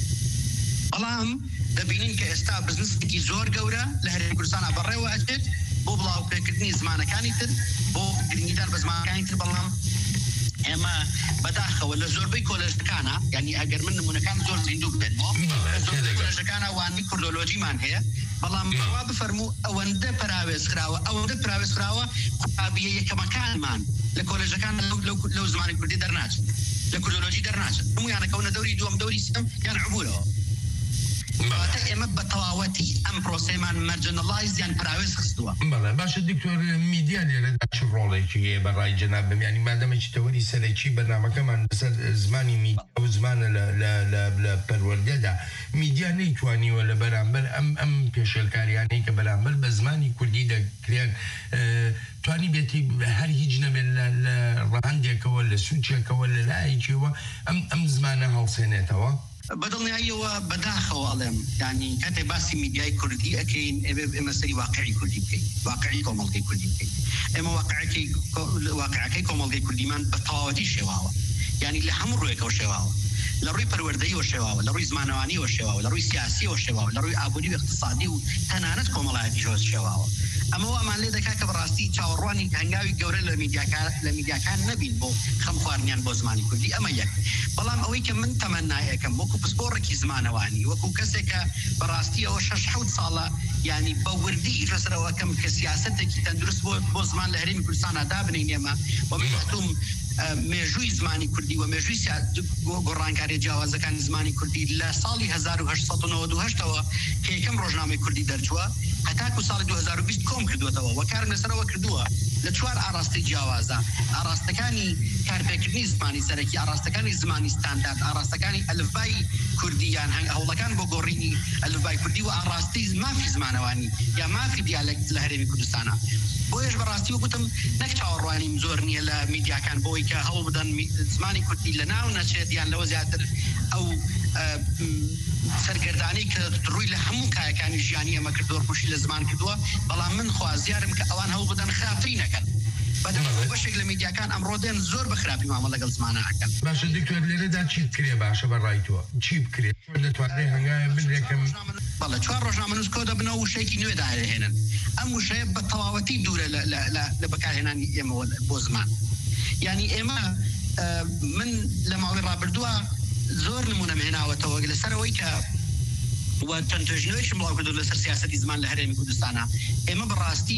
بەڵام دەبینین کە ئێستا بزنسێکی زۆر گەورە لە هەرێمی کوردستانە بەڕێوە ئەچێت بۆ بڵاوپێکردنی زمانەکانی تر، بۆ گرنگیدان بە زمانەکانی تر. بەڵام ئێمە بەداخەوە لە زۆربەی کۆلێژەکانە، یعنی ئەگەر من نمونەکان زۆر زیندوو بدەنەوە، زۆربەی کۆلێژەکانە وانی کوردۆلۆجیمان هەیە، بەڵام وا بفەرموو ئەوەندە پراوێزخراوە ئەوەندە پراوێزخراوە قوتابیە یەکەمەکانمان لە کۆلێژەکان لەو زمانی کوردی دەرناچن، لە کوردۆلۆجی دەرناچن، هەموویانە کەونە دەوری دووەم دەوری سێم یان عبوورەوە. بەڵاتە ئێمە بە تەواوەتی ئەم پرۆسەیمان مەرجەنەڵایز یان پراوێز خستووە. بەڵێ باشە دکتۆر، میدیا لێرەدا چ ڕۆڵێکی هەیە بەڕای جەنابم؟ یعنی مادەمێکی تەوەری سەرەکی بەرنامەکەمان لەسەر زمانی میدیا و زمانە لە پەروەردەدا، میدیا نەیتوانیوە لە بەرامبەر ئەم ئەم پێشێلکاریانەی کە بەرامبەر بە زمانی کوردی دەکرێن توانی بێتی هەر هیچ نەبێت لە ڕاهەندێکەوە لە سوچێکەوە لە لایەکیەوە ئەم زمانە هەڵسێنێتەوە. بەدڵنیاییەوە بەداخەوە ئەڵێم، ینی کاتێ باسی میدیای کوردی ئەکەین ئێمە سەری واقعی کوردی بکەین، واقعی کۆمەڵگەی کوردی بکەین. ئێمە واقعەکەی کۆمەڵگەی کوردیمان بە تەواوەتی شێواوە، ینی لە هەموو ڕوویەکەوە شێواوە، لە ڕووی پەروەردەییەوە شێواوە، لە ڕووی زمانەوانیەوە شێواوە، لە ڕووی سیاسیەوە شێواوە، لە ڕووی ئابووری و اقتصادی و تەنانەت کۆمەڵایەتیشەوە شێواوە. ئەمە وامان لێ دەکات کە بەڕاستی چاوەڕوانی هەنگاوی گەورە لە میدیاکان نەبین بۆ خەم خواردنیان بۆ زمانی کوردی. ئەمە یەک. بەڵام ئەوەی کە من تەمەنایەکەم وەکو پسپۆڕێکی زمانەوانی، وەکو کەسێکە بەڕاستیەوە شەش حەوت ساڵە ینی بە وردی ڕسەرەوەکەم کە سیاسەتێکی تەندروست بۆ زمان لە هەرێمی کوردستانە دابنین ئێمە بۆ مەحتوم مێژووی زمانی کوردی و مێژووی گۆڕانکاری جیاوازەکانی زمانی کوردی لە ساڵی هەزار و هەشت سەد و نۆڤە و هەشتەوە کە یەکەم ڕۆژنامەی کوردی دەرچووە هەتاکو ساڵی دوو هەزار و بیست کۆم کردوێتەوە و کارم لەسەرەوە کردووە لە چوار ئاڕاستی جیاوازە: ئاڕاستەکانی کارپێکردنی زمانی سەرەکی، ئاڕاستەکانی زمانی ستاندارد، ئاڕاستەکانی ئەلفبای کوردیان هەوڵەکان بۆ گۆڕینی ئەلفبای کوردی و ئاڕاستی مافی زمانەوانی یا مافی دیالێکت لە هەرێمی کوردستانە. بۆیش بەڕاستی وەگوتم نەک چاوەڕوانیم زۆر نییە لە میدیاکان بۆی کە هەوڵ بدەن زمانی کوردی لە ناو نەچێت یان لەوە زیاتر ئەو سەرگەردانی کە ڕووی لە هەموو کایەکانی ژیانی ئەمە کردووە پوشی لە زمان کردووە، بەڵام من خوازیارم کە ئەوان هەوڵ بدەن خراپتری نەکەن. بەدەمەوە بەشێک لە میدیاکان ئەمڕۆ دێن زۆر بە خراپی مامە لەگەڵ زمانە ئەکەن. باشە دکتۆر، لێرەدا چی بکرێ باشە بەڕای تۆ؟ چی بکرێ؟ دەتوانێت هەنگاوێ بنرێکم بەڵێ چوار ڕۆژنامەنووس کۆ دەبنەوە وشەیەکی نوێ داهێنن. ئەم وشەیە بە تەواوەتی دوورە لە بەکارهێنانی ئێمە بۆ زمان. یعنی ئێمە من لە ماوەی ڕابردووە زۆر نمونەم هێناوەتەوە لەسەرەوەی کە و چەند توێژینەوەیشم بڵاو کردو لەسەر سیاسەتی زمان لە هەرێمی کوردستانە. ئێمە بەڕاستی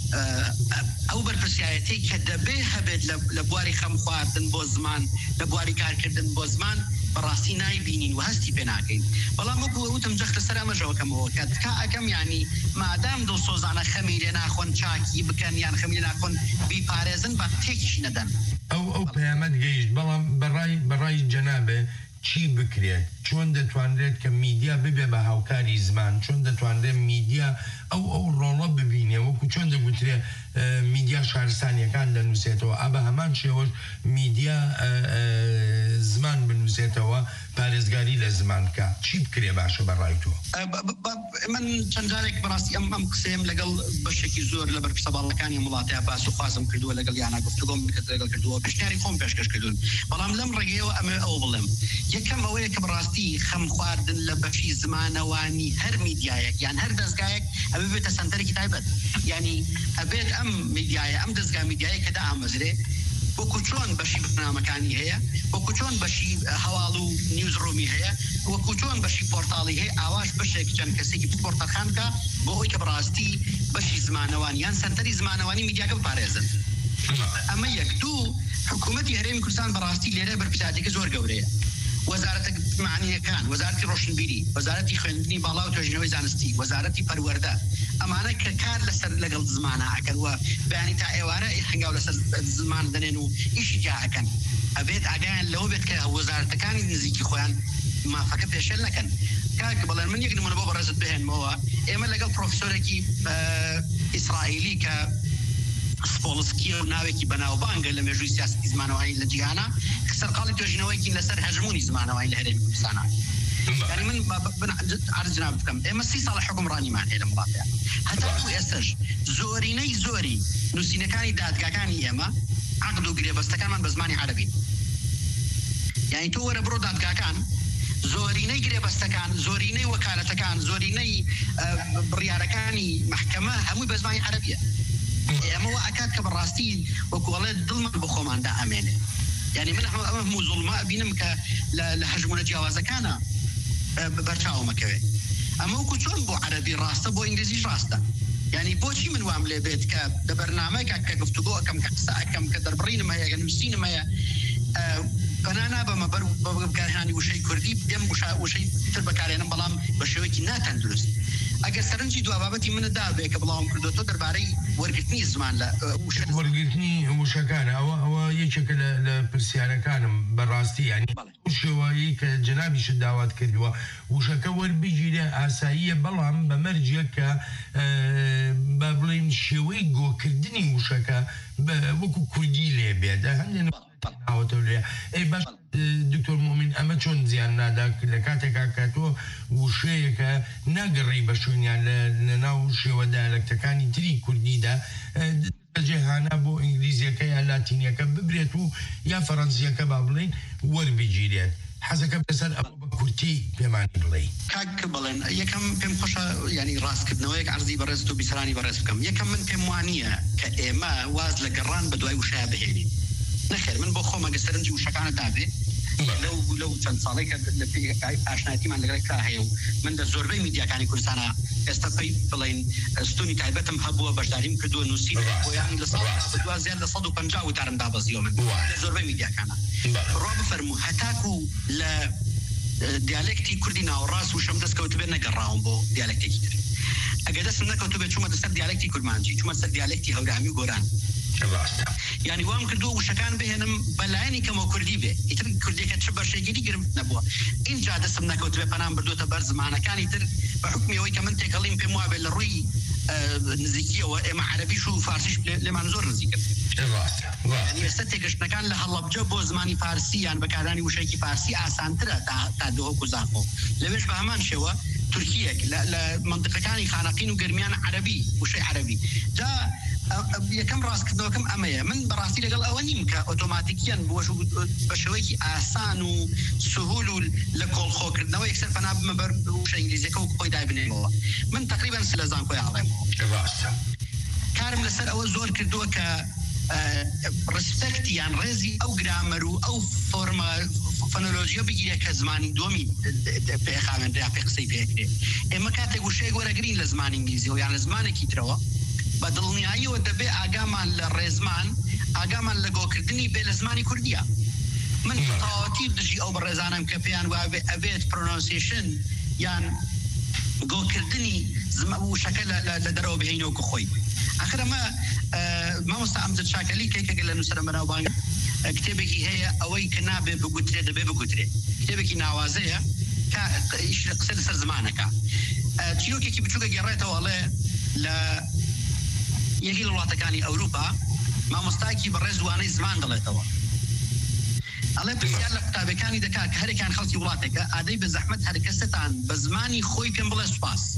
ئەو بەرپرسیایەتەی کە دەبێ هەبێت لە بواری خەم خواردن بۆ زمان، لە بواری کارکردن بۆ زمان بەڕاستی نایبینین و هەستی پێ ناکەین. بەڵام وەکو وتم جەخت لەسەر ئەمەژەوەکەمەوە کە تکا ئەەکەم ینی مادام دڵسۆزانە خەمی لێ ناخۆن چاکی بکەن یان خەمی لێ ناخۆن بیپارێزن بە تێکیشی نەدەن. ئەو ئەو پەیامەت گەیشت، بەڵام بەڕای بەڕای جەنابێ چی بکرێت؟ چۆن دەتوانرێت کە میدیا ببێ بە هاوکاری زمان؟ چۆن دەتوانرێت میدیا ئەو ئەو ڕۆڵە ببینێ وەکو چۆن دەگوترێ میدیا شارستانیەکان دەنووسێتەوە، ئا بە هەمان شێوەش میدیا زمان بنووسێتەوە پارێزگاری لە زمان کە چی بکرێ باشە بەڕای تۆ؟ من چەند جارێک بەڕاستی ئەم ئەم قسەیەم لەگەڵ بەشێکی زۆر لە بەرپرسەباڵەکانی وڵاتەیە باس و خوازم کردووە لەگەڵ یانە گفتوگۆم لەگەڵ کردووە، پێشنیاری خۆم پێشکەش کردوون. بەڵام لەم ڕێگەیەوە ئەمە ئەو بڵێم یەکەم ئەوەیە کە بەڕاستی خەم خواردن لە بەشی زمانەوانی هەر میدیایەک یان هەر دەستگایەک ئەبێ بێتە سەنتەرێکی تایبەت. یعنی ئەبێت ئەم میدیایە ئەم دەستگا میدیایە کە دائەمەزرێ وەکو چۆن بەشی بەرنامەکانی هەیە، وەکو چۆن بەشی هەواڵ و نیوزڕۆمی هەیە، وەکو چۆن بەشی پۆرتاڵی هەیە، ئاواش بەشێک چەند کەسێکی پۆرتەخان کە بۆ ئەوی کە بەڕاستی بەشی زمانەوانی یان سەنتەری زمانەوانی میدیاکە بپارێزن. ئەمە یەک. دوو، حکوومەتی هەرێمی کوردستان بەڕاستی لێرە بەرپرسیارەتێکی زۆر گەورەیە. وەزارەتە معنیەکان، وەزارەتی ڕۆشنبیری، وەزارەتی خوێندنی باڵا و توێژینەوەی زانستی، وەزارەتی پەروەردە، ئەمانە کە کار لەسەر لەگەڵ زمانە ئەکەن و بەیانی تا ئێوارە هەنگاو لەسەر زمان دەنێن و ئیشی جا ئەکەن. ئەبێت ئاگایان لەوە بێت کە وەزارەتەکانی نزیکی خۆیان مافەکە پێشێل نەکەن. کاکە بەڵێن من یەک نمونە بۆ بەڕێزت بهێنمەوە. ئێمە لەگەڵ پرۆفسۆرێکی ئیسرائیلی کە سپۆلسکی و ناوێکی بەناوبانگە لە مێژووی سیاسەتی زمانەوانی لە جیهانە سەرقاڵی توێژینەوەیکی لەسەر هەژمونی زمانەوانی لە هەرێمی کوردستانە. يعني من عرض جنابكم اما سي صالح حكم راني مان هي المواضيع حتى هو اسج زوريني زوري نسينكاني دادگاکانی اما عقدو گری بستکان من بزمانی عربی يعني تو ورا برو دادگاکان زوريني گری بستکان زوريني وكالتکان زوريني برياركاني محكمه همو بزمانی عربيه اما هو اكاد كبراستي وكولد ظلم بخومان دا امانه يعني من هم ظلماء بينم ك لهجمونه جوازه كان برچاو مكوي اما وكو چون بو عربي راسته بو انجليزي راسته يعني بوشي من وامله بيت ك برنامج كغفتگو كم كقصه كم كدربرين ما هي نمسين ما هي فانا بما بكارهاني وشي كردي دم وشي تربكارين بلام بشويكي ناتن درست اگر سرنجي دو بابتي من دابه كبلاهم كردو تو درباري ورقتني زمان لا ورقتني وش كان او او يشكل لبرسيانا كان براستي يعني وشوي كجنابي شداوات كردوا وش كور بيجي له اسايه بلام بمرجع ك بابلين شوي جو كردني وش كا وكو كردي لي بيد هندنا او تولي اي باش دكتور مؤمن اما چون زيان نادك لكاتك كاتو وشيك نقري بشون يعني ناوشي ودالك تكاني تري كردي دا جهانا بو انجليزيا كا لاتينيا كا ببريتو يا فرنسيا كا بابلين ور بيجيريان حزك بسال ابو بكرتي بمعنى بلاي كاك بلين يكم بهم خوشا يعني راس كدنويك عرضي برزتو بسراني برزكم يكم من بموانيه كاما واز لقران بدواي وشابهيني نخير من بخو ما قصرنجي وشكانه دابه لو لو چند ساله که في آشنایتی من لگرای که هیو من در زوربه میدیا کانی کردستانا استقی بلین استونی تعبتم هبوا بجداریم کردو نوسی و یعنی لصد بدو زیاد لصد و پنجاه و دارم دابز یومن در زوربه میدیا کانا راب فرمو هتاکو ل دیالکتی کردی ناوراس و شمدس کوتبه نگراهم بو دیالکتی کتر اگر دست نکوتبه چوما دستر دیالکتی کردمانجی چوما دستر دیالکتی هورامی گوران يعني وام كردو وشكان بهنم بلعيني كما كردي به يتر كردي كتشبر شيء جديد قرب نبوا إن جاد سمنا كوتبه بنام بردو تبرز معنا كان يتر بحكمي وي كمان تكلم في موابل الروي نزيكية وإما عربي شو فارسيش لما نزور نزيكر يعني استتكش نكان لهلا بجبو زماني فارسي يعني بكاراني وشيكي فارسي آسان ترى تعدوه كوزاقو لمش بهمان شوا تركيا لا منطقة كاني خانقين وقرميان عربي وشي عربي جا يكم راس كدو كم أمية من براسي لقال أوانيم كأوتوماتيكيا بوشو بشويكي آسان وسهول لكل خوكر نو يكسر فنا بمبر وش إنجليزي كو كوي دايبني من تقريبا سلازان كوي عظيم كارم لسر أول زور كدو ك ريسبكت يعني ريزي أو جرامرو أو فورما فونولوجيا بيجي كزماني دومي بخامن ريا بقصي بيكري إما كاتب وشيء ورا جرين لزمان إنجليزي يعني زمان كيتروا بدلني أيه ودبي أجمع الرزمان أجمع لجو كردني بالزماني كرديا من ترتيب دشي أو بالرزانم كبيان وأبيت pronunciation يعني جو كردني زم وشكل لدرو بهينه وكخوي آخر ما ما مستعمل تشاكلي كيك قال إنه سلام بناوبان كتابك هي أوي كنابة بقطرة دبي بقطرة كتابك نوازية كا إيش قصة سر زمانك تيو كي بتشوفك جريته والله لا يجي لواتكاني أوروبا ما مستعكي بالرزواني زمان دلتوا الله بسيار لكتابكاني دكاك هري كان خلصي ولاتك أدي بزحمة هركستان بزماني خوي كم بلا سباس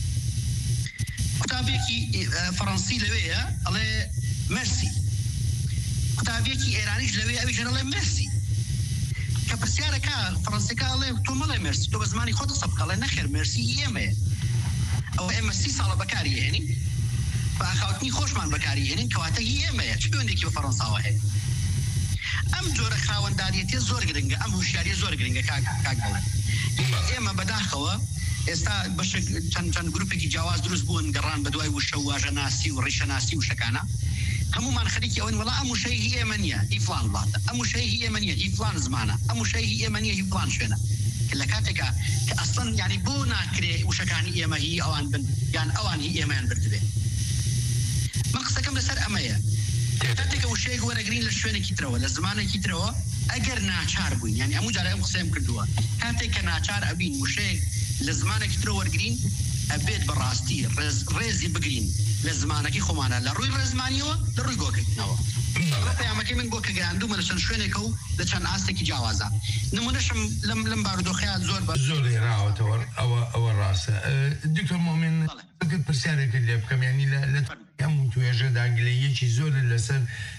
كتابيكي فرنسي لوية الله ميرسي كتابيكي إيرانيش لوية أبي جن الله ميرسي كبسيارة كا فرنسي كا الله توم الله ميرسي تو بزماني خود صبك الله نخير ميرسي يمه أو إما سي صالة بكاري يعني فأخوتني خوش من بكاري يعني كواته يمه شو عندك بفرنسا وهي أم جور خاون داريتي زور قرنجة أم هوشياري زور قرنجة كاك كاك بلن إما بداخوا استا باش كان كان جروبك جواز دروس بون قران بدواي وشواجه ناسي وريش ناسي وشكانا همو ما نخليك وين والله أمو شيء هي يمنية هي فلان بلاطة أمو شيء هي يمنية هي فلان زمانة أمو شيء هي يمنية هي فلان شونا كلا كاتك أصلا يعني بونا كري وشكاني يما هي أوان بن يعني أوان هي يمان برتبه ما قصة كم لسر أمايا كاتك وشيء ورا جرين لشونا كيتروا لزمانة كيتروا أجر ناچار بوين يعني أمو جاري أم قصة كردوا كاتك ناچار أبين وشيء لزمانك ترور جرين أبيت براستي رز رزي بجرين لزمانك خمانة لروي رزمانيو لروي جوك نوا رفع مكان من جوك جراندو کردومە لە چەند شوێنێکە و لە چەند ئاستێکی جیاوازە نمونەشم لەم لەم بارودۆخەیە زۆر بە زۆر ڕاوەتەوە ئەوە ئەوە ڕاستە دکتۆر مۆمن پرسیارێکت لێ بکەم ینی لە هەموو توێژە داگلەیەکی زۆر لەسەر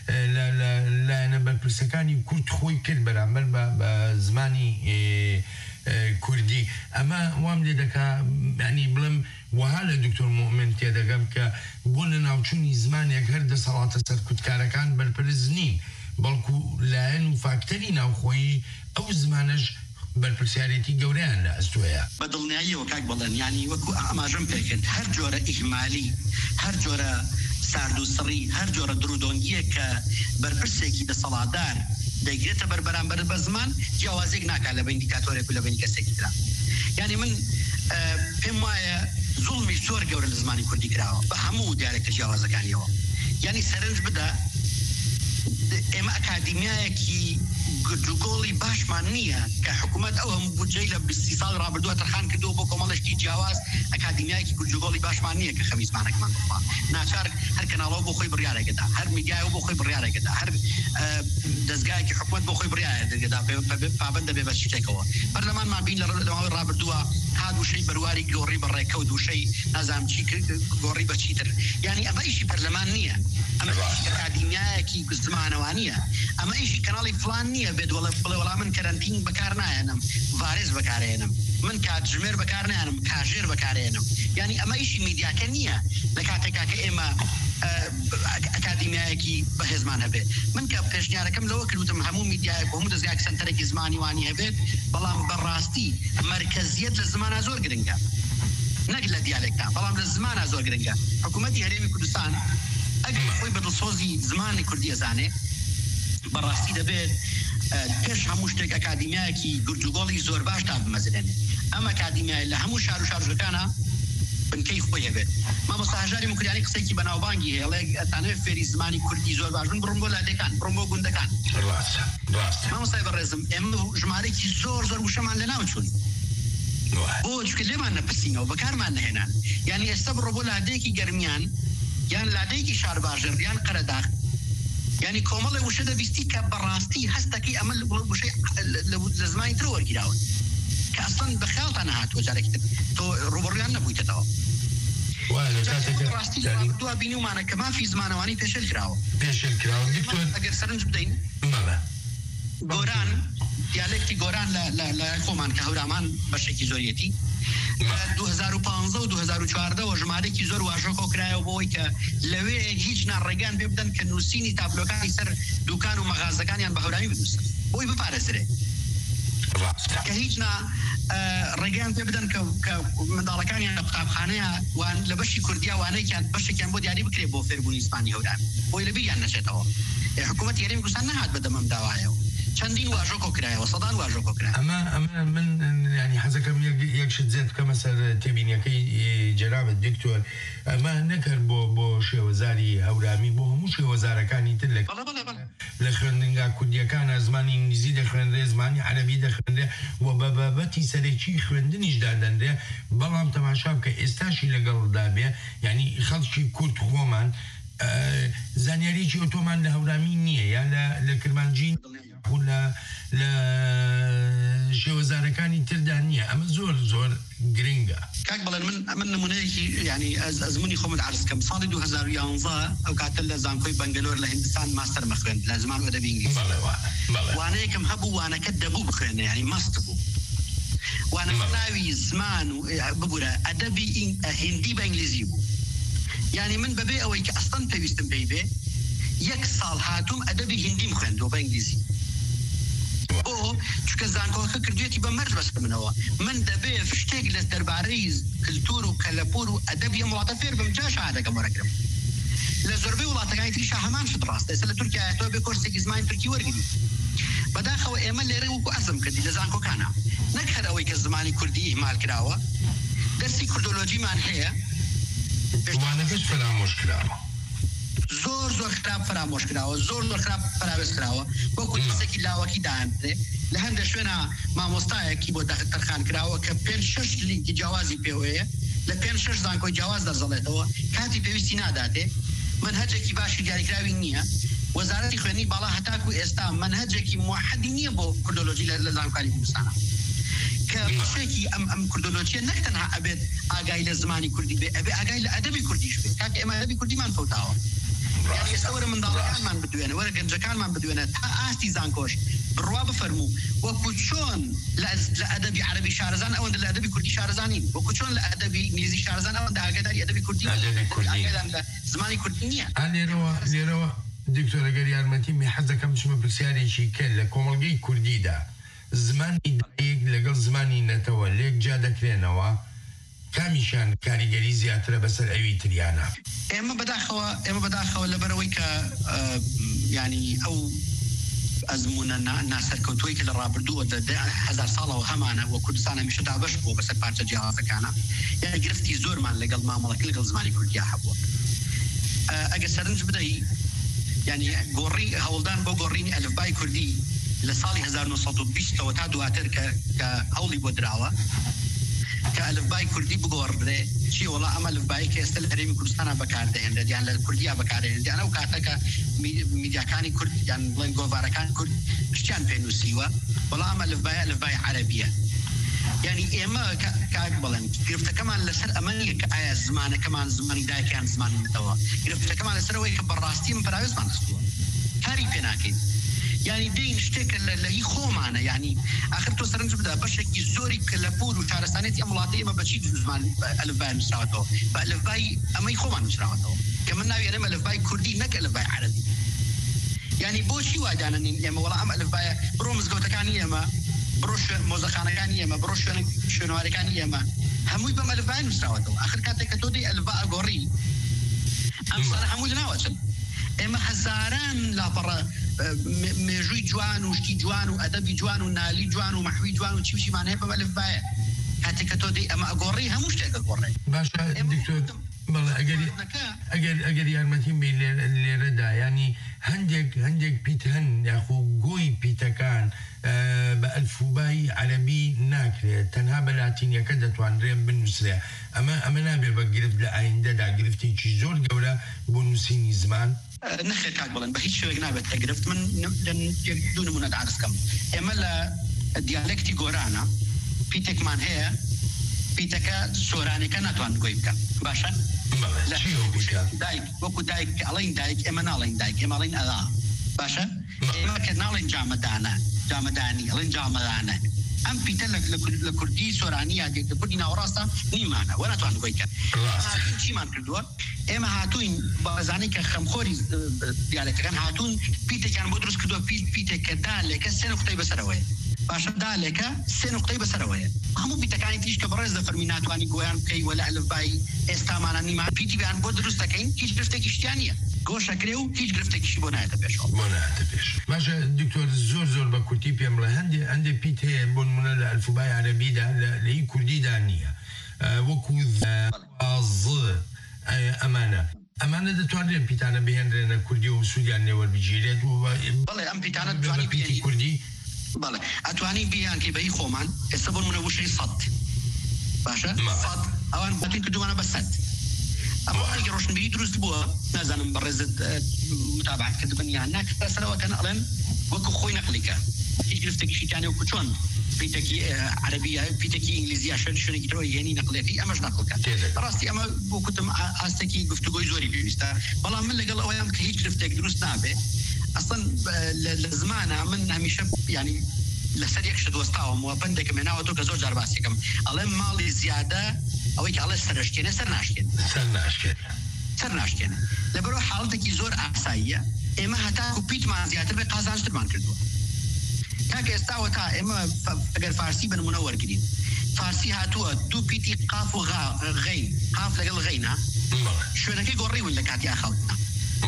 لایەنە بەرپرسەکانی کورد خۆی کرد بەرامبەر بە زمانی کوردی ئەمە وام لێ دەکا ینی بڵم وها لە دکتۆر مؤمن تێدەگەم کە بۆ لە ناوچوونی زمانێک هەر دەسەڵاتە سەر کوردکارەکان بەرپرس نین بەڵکو لایەن و فاکتەری ناوخۆیی ئەو زمانەش بەرپرسیارەتی گەورەیان لە ئەستوەیە بە دڵنیاییەوە کاک بەڵێن ینی وەکو ئاماژەم پێکرد هەر جۆرە ئیهمالی هەر جۆرە سارد و سڕی هەر جۆرە درودۆنگیە کە بەرپرسێکی دەسەڵاتدار دەیگرێتە بەر بەرامبەر بە زمان جیاوازێک ناکات لە بە ئیندیکاتۆرێک و لە بە کەسێکی ترا یعنی من پێم وایە زوڵمی زۆر گەورە لە زمانی کوردی کراوە بە هەموو دیارێکتە جیاوازەکانیەوە یعنی سەرنج بدە ئێمە ئەکادیمیایەکی گردوگۆڵی باشمان نییە کە حکوومەت ئەو هەموو بودجەی لە بیستی ساڵ ڕابردووە تەرخان کردو بۆ کۆمەڵێکی جیاواز ئەکادیمیایەکی گردوگۆڵی باشمان نییە کە خەمی زمانێکمان بخوا ناچار هەر کەناڵەوە بۆ خۆی بڕیارێکەدا هەر میدیایەوە بۆ خۆی بڕیارێکەدا هەر دەستگایەکی حکوومەت بۆ خۆی بڕیارێکەدا پابەندە بێ بە شتێکەوە پەرلەمانمان بین لە ڕۆژەوەی ڕابردووە ها دووشەی بەرواری گۆڕی بەڕێکە و دووشەی نازام چی گۆڕی بە چیتر یعنی ئەمە ئیشی پەرلەمان نییە ئەمە ئەکادیمیایەکی زمانەوانیە ئەمە ئیشی کەناڵی فلان نییە بێت وڵە بڵێ وەڵام من کەرەنتین بەکار نایەنم ڤارێز بەکارێنم من کاتژمێر بەکار نایەنم کاژێر بەکارێنم یعنی ئەمە ئیشی میدیاکە نییە لە کاتێکا کە ئێمە ئەکادیمیایەکی بەهێزمان هەبێت من کە پێشنیارەکەم لەوە کردوتم هەموو میدیایەک هەموو دەستگایەک سەنتەرێکی زمانی وانی هەبێت بەڵام بەڕاستی مرکزیت لە زمانە زۆر گرنگە نەک لە دیالێکتا بەڵام لە زمانە زۆر گرنگە حکوومەتی هەرێمی کوردستان ئەگەر خۆی بەدڵسۆزی زمانی کوردی ئەزانێ بەڕاستی دەبێت پێش هەموو شتێک ئەکادیمیایەکی گردوگۆڵی زۆر باش تا بمەزرێنێ ئەم ئەکادیمیای لە هەموو شار و شارژەکانە بنکەی خۆی هەبێت مامۆستا هەژاری موکریانی قسەیەکی بەناوبانگی هەیە ئەڵێ ئەتانەوێت فێری زمانی کوردی زۆر باش بن بڕۆن بۆ لادەکان بڕۆن بۆ گوندەکان مامۆستای بەڕێزم ئێمە ژمارەیەکی زۆر زۆر وشەمان لە ناو چوون بۆ چکە لێمان نەپرسینەوە بەکارمان نەهێنان یعنی ئێستا بڕۆ بۆ لادەیەکی گەرمیان یان لادەیەکی شار باژێر یان قەرەداغ یعنی کۆمەڵی وشە دەبیستی کە بەڕاستی هەستەکەی ئەمە وشەی لە زمانی تر وەرگیراون کە ئەسڵەن بەخیاڵتان نەهاتوە جارێکی تۆ ڕوبەڕوویان نەبوویتەوە ڕاستی دوا بینیومانە کە مافی زمانەوانی پێشێل کراوە پێشێل کراوە ئەگەر سەرنج بدەین گۆران دیالێکتی گۆران لە خۆمان کە هەورامان بەشێکی زۆریەتی دو هزار و پانزە و دو هزار و چواردە و ژمارەی زۆر واژۆ کۆکرایەوە بۆەوەی کە لەوێ هیچ ناڕێگان پێ بدەن کە نووسینی تابلۆکانی سەر دوکان و مەغازەکانیان بە هەورامی بنووسن بۆی بپارێزرێ کە هیچ ڕێگەیان پێ بدەن کە منداڵەکانیان لە قوتابخانەیە وان لە بەشی کوردیا وانەیەکیان بەشێکیان بۆ دیاری بکرێت بۆ فێربوونی زمانی هەوران بۆی لەبیریان نەچێتەوە حکوومەت هەرێمی کوردستان نەهات بەدەمەم داوایەوە چەندین واژۆ کۆکرایەوە سەدان واژۆ کۆکرایەوە ئەمە ئەمە من ینی حەزەکەم یەکشت زێت بکەمە سەر تێبینیەکەی جەنابەت دکتۆر ئەمە نەکرد بۆ بۆ شێوەزاری هەورامی بۆ هەموو شێوەزارەکانی تر لە خوێندنگا کوردیەکانە زمانی ئینگلیزی دەخوێنرێ زمانی عەرەبی دەخوێنرێ و بە بابەتی سەرەکی خوێندنیش دادەنرێ بەڵام تەماشا بکە ئێستاشی لەگەڵدا بێ ینی خەڵکی کورد خۆمان زانیاریی ئۆتۆمان لە هەورامی نییە یان لە کرمانجین لە شێوەزارەکانی تردا نییە ئەمە زۆر زۆر گرنگە کاک بەڵێن من من نمونەیەکی ینی ئەزمموی خۆمت عرض کەم ساڵی دو هزار و یانزە ئەو کاتە لە زانکۆی بەنگەلۆر لە هیندستان ماستەر مەخوێند لە زمان و ئەدەبی ئینگلیزی وانەیەکم هەبوو وانەکە دەبوو بخوێنێ ینی مەست بوو وانەکە ناوی زمان و ببوورە ئەدەبی هیندی بە ئینگلیزی بوو یعنی من بەبێ ئەوەی کە ئەستان پێویستم پێی بێ یەک ساڵ هاتووم ئەدەبی هیندیم خوێندەوە بە ئینگلیزی بۆ چکە زانکۆکە کردوێتی بە مەرج بەسەر منەوە من دەبێ شتێک لە دەربارەی کلتور و کەلەپور و ئەدەبی ئەم وڵاتە فێر بم جا شەهادەکەم وەرەگرم لە زۆربەی وڵاتەکانی تریشا هەمان شت ڕاستە ئێستا لە تورکیا تۆ بێ کۆرسێکی زمانی تورکی وەرگری بەداخەوە ئێمە لێرە وەکو ئەزم کردی لە زانکۆکانە نەک هەر ئەوەی کە زمانی کوردی ئیهمال کراوە دەرسی کوردۆلۆجیمان هەیە وانەکەش فرامۆش کراوە زۆر زۆر خراپ فرامۆش کراوە زۆر زۆر خراپ فراوێز کراوە وەکو دەستێکی لاوەکی داهێنرێ لە هەندە شوێنە مامۆستایەکی بۆ تەرخان کراوە کە پێنج شەش لینکی جیاوازی پێوەیە لە پێنج شەش زانکۆی جیاواز دەرزەڵێتەوە کاتی پێویستی ناداتێ منهەجێکی باشی دیاریکراوی نییە وەزارەتی خوێنی باڵا هەتاکو ئێستا منهەجێکی موحدی نییە بۆ کوردۆلۆژی لە زانکۆکانی کوردستانە کە بەشێکی ئەم ئەم کوردۆلۆژیە نەک تەنها ئەبێت ئاگای لە زمانی کوردی بێ ئەبێ ئاگای لە ئەدەبی کوردیش بێت کاکە ئێمە ئەدەبی کوردیمان فەوتاوە یعنی ئێستا وەرە منداڵەکانمان بدوێنە وەرە گەنجەکانمان بدوێنە تا ئاستی زانکۆش بڕوا بفەرموو وەکو چۆن لە ئەدەبی عەرەبی شارەزان ئەوەندە لە ئەدەبی کوردی شارەزانین وەکو چۆن لە ئەدەبی ئینگلیزی شارەزان ئەوەندە ئاگاداری ئەدەبی کوردی ئاگادان لە زمانی کوردی نییە لێرەوە لێرەوە دکتۆر ئەگەر یارمەتی می حەز دەکەم بچمە پرسیارێکی کرد لە کۆمەڵگەی کوردیدا زمانی دایک لەگەڵ زمانی نەتەوە لێک جا دەکرێنەوە کامیشان کاریگەری زیاترە بەسەر ئەوی تریانە ئێمە بەداخەوە ئێمە بەداخەوە لەبەرەوەی کە ینی ئەو ئەزمونە ناسەرکەوتووی کە لە ڕابردووە هەزار ساڵەوە هەمانە وە کوردستان هەمیشە دابەش بووە بەسەر پارچە جیاوازەکانە یعنی گرفتی زۆرمان لەگەڵ مامەڵەکە لەگەڵ زمانی کوردیا هەبووە ئەگەر سەرنج بدەی ینی گۆڕی هەوڵدان بۆ گۆڕینی ئەلفبای کوردی لە ساڵی هەزار و نۆ سەد و بیستەوە تا دواتر کە هەوڵی بۆ دراوە کە ئەلفبای کوردی بگۆڕدرێ چی وڵا ئەمە ئەلفبایی کە ئێستا لە هەرێمی کوردستانە بەکاردەهێنرێت یان لە کوردیا بەکارهێنرێت یان ئەو کاتەکە میدیاکانی کورد یان بڵێن گۆڤارەکان کورد شتیان پێنووسیوە وەڵام ئەمە ئەلفبایە ئەلفبای عەرەبیە یعنی ئێمە کاک بڵێن گرفتەکەمان لەسەر ئەمە نیە کە ئایا زمانەکەمان زمانی دایکیان زمانی نەتەوە گرفتەکەمان لەسەرەوەی کە بەڕاستی من پراوێزمان دەستووە کاری پێ ناکەین یعنی دین شتێکە لە هی خۆمانە یعنی ئاخر تۆ سەرنج بدە بەشێکی زۆری کە لە پور و شارستانێتی ئەم وڵاتی ئێمە بەچی زمان ئەلفبای نووسراوەتەوە بە ئەلفبای ئەمەی خۆمان نووسراوەتەوە کە من ناوی ئەمە ئەلفبای کوردی نەک ئەلفبای عەرەبی یعنی بۆچی وادانەنین ئێمە وەڵام ئەم ئەلفبایە بڕۆ مزگەوتەکانی ئێمە بڕۆ مۆزەخانەکانی ئێمە بڕۆ شوێنەوارەکانی ئێمە هەمووی بەم ئەلفبای نووسراوەتەوە ئاخر کاتێک کە تۆ دەی ئەلفبا ئەگۆڕی ئەم سانە هەمووی لەناوەچن ئێمە هەزاران لاپەڕە مێژووی جوان و شتی جوان و ئەدەبی جوان و نالی جوان و مەحوی جوان و چیوشیمان هەیە بەم ئەلفبایە کاتێک کە تۆ دەی ئەمە ئەگۆڕی هەموو شتێک ئەگۆڕێ باشە دکتۆر بەڵێ ئەگەر ئەگەر یارمەتیم بێ لێرەدا ینی هەندێک هەندێک پیت هەن یاخۆ گۆی پیتەکان بە ئەلفوبای عەرەبی ناکرێت تەنها بە لاتینیەکە دەتوانرێن بنووسرێ ئەمە ئەمە نابێت بە گرفت لە ئایندەدا گرفتێکی زۆر گەورە بۆ نووسینی زمان نەخێت کاک بڵێن بە هیچ شوێک نابێت تەگرفت من دوو نمونە عەرزکەم ئێمە لە دیالێکتی گۆرانە پیتێکمان هەیە پیتەکە سۆرانەکە ناتوان گۆی بکەن باشە دایک وەکو دایک ئەڵین دایک ئێمە ناڵین دایک ئێمە ئەڵین ئەدا باشە ئێمە کە ناڵین جامەدانە جامەدانی ئەڵین جامەدانە ئەم پیتە لە کوردی سۆرانی یا لە کوردی ناوەڕاستە نیمانە وە ناتوان گۆی بکەن چیمان کردووە ئێمە هاتوین بەزانەی کە خەمخۆری دیالێکەکان هاتوون پیتێکیان بۆ دروست کردووە پیتێک کە دالێکە سێ نقطەی بەسەرەوەیە باشە دالێکە سێ نقطەی بەسەرەوەیە هەموو پیتەکانی تریش کە بەڕێز دەفەرمی ناتوانانی گۆیان بکەی وە لە ئەلفبای ئێستامانە نیمان پیتی بیان بۆ دروست دەکەین هیچ گرفتێکی شتیان نییە گۆشەکرێ و هیچ گرفتێکیشی بۆ نایەتە پێشەوە بۆ نایەتە پێش باشە دکتۆر زۆر زۆر بە کورتی پێم بڵێ هەندێ هەندێ پیت هەیە بۆ نمونە لە ئەلفوبای عەرەبیدا لە هی کوردیدا نییە وەکو ز ئەمانە ئەمانە دەتوانرێن پیتانە بهێنرێنە کوردی و سوودیان نێوەربگیرێت و بەڵێ ئەم پیتانە دەتوانی پیتی کوردی بەڵێ ئەتوانی بیان کە بەی خۆمان ئێستا بۆ نمونە وشەی سەد باشە سەد ئەوان بەتین کردوانە بە سەد ئەمە وەڵێکی ڕۆشنبیری دروست بووە نازانم بەڕێزت متابعەت کردبن یان ناکرا سەرەوەکەن ئەڵێن وەکو خۆی نەقلیکە هیچ گرفتێکیشی تیانێ وەکو چۆن پیتێکی عەرەبیە پیتێکی ئینگلیزیە شوێن شوێنێکی ترەوە یێنی نەقلێتی ئەمەش نەقڵکە ڕاستی ئەمە بۆ کوتم ئاستێکی گفتوگۆی زۆری پێویستە بەڵام من لەگەڵ ئەوەیان کە هیچ گرفتێک دروست نابێ ئەسڵەن لە زمانە من هەمیشە ینی لەسەر یەک شت وەستاوم و بەندێکم هێناوەتەوە کە زۆر جار باسیەکەم ئەڵێم ماڵی زیادە ئەوەی کە ئەڵێ سەرشتێنێ سەر ناشتێن سەر ناشتێن سەر ناشتێنە لەبەرەوە حاڵەتێکی زۆر ئاساییە ئێمە هەتاکو پیتمان زیاتر بێ قازانشترمان کردووە کاکە ئێستاوە تا ئێمە ئەگەر فارسی بە نمونە وەرگرین فارسی هاتووە دوو پیتی قاف و غەین قاف لەگەڵ غەینە شوێنەکەی گۆڕیون لە کاتی ئاخەوتنە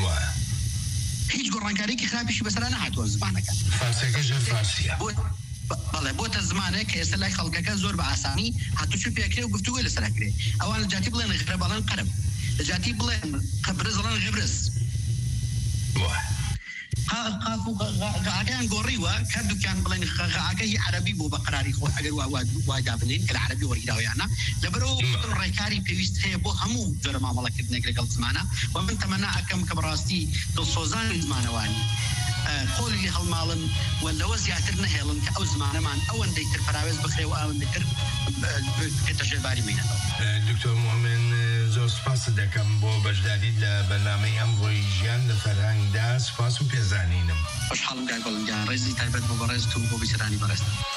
هیچ گۆڕانکارێکی خراپیشی بەسەرا نەهاتووە زمانەکە فارسیەکەش فارسیە بەڵێ بۆتە زمانێک کە ئێستا لای خەڵکەکە زۆر بە ئاسانی هاتوچوو پێکرێ و گفتوگۆی لەسەرکرێ ئەوان لە جاتی بڵێن غرە بەڵێن قەرب لە جاتی بڵێن قەبرز بڵێن غبرز غاكان قريوة كادو كان بلين غاكي عربي بو بقراري خو أجر واجابنين كالعربي وريداو يعني لبرو الركاري بيست هي بو همو جرى ما ملك نقل قلت معنا ومن تمنى أكم كبراستي الصوزان زمان واني قول اللي هالمالن ولا وزياترنا هيلن كأو زمان مان أو أن ديتر فراوز بخير وأو أن ديتر كتجرباري مينا دكتور مؤمن زور سپاس دەکەم بۆ بەشداری لە بەرنامەی ئەمڕۆی ژیان لە فەرهەنگدا سپاس و پێزانینم خوشحاڵم گای گۆڵنجان ڕێزی تایبەت بۆ بەڕێز و بۆ بیسەرانی بەڕێز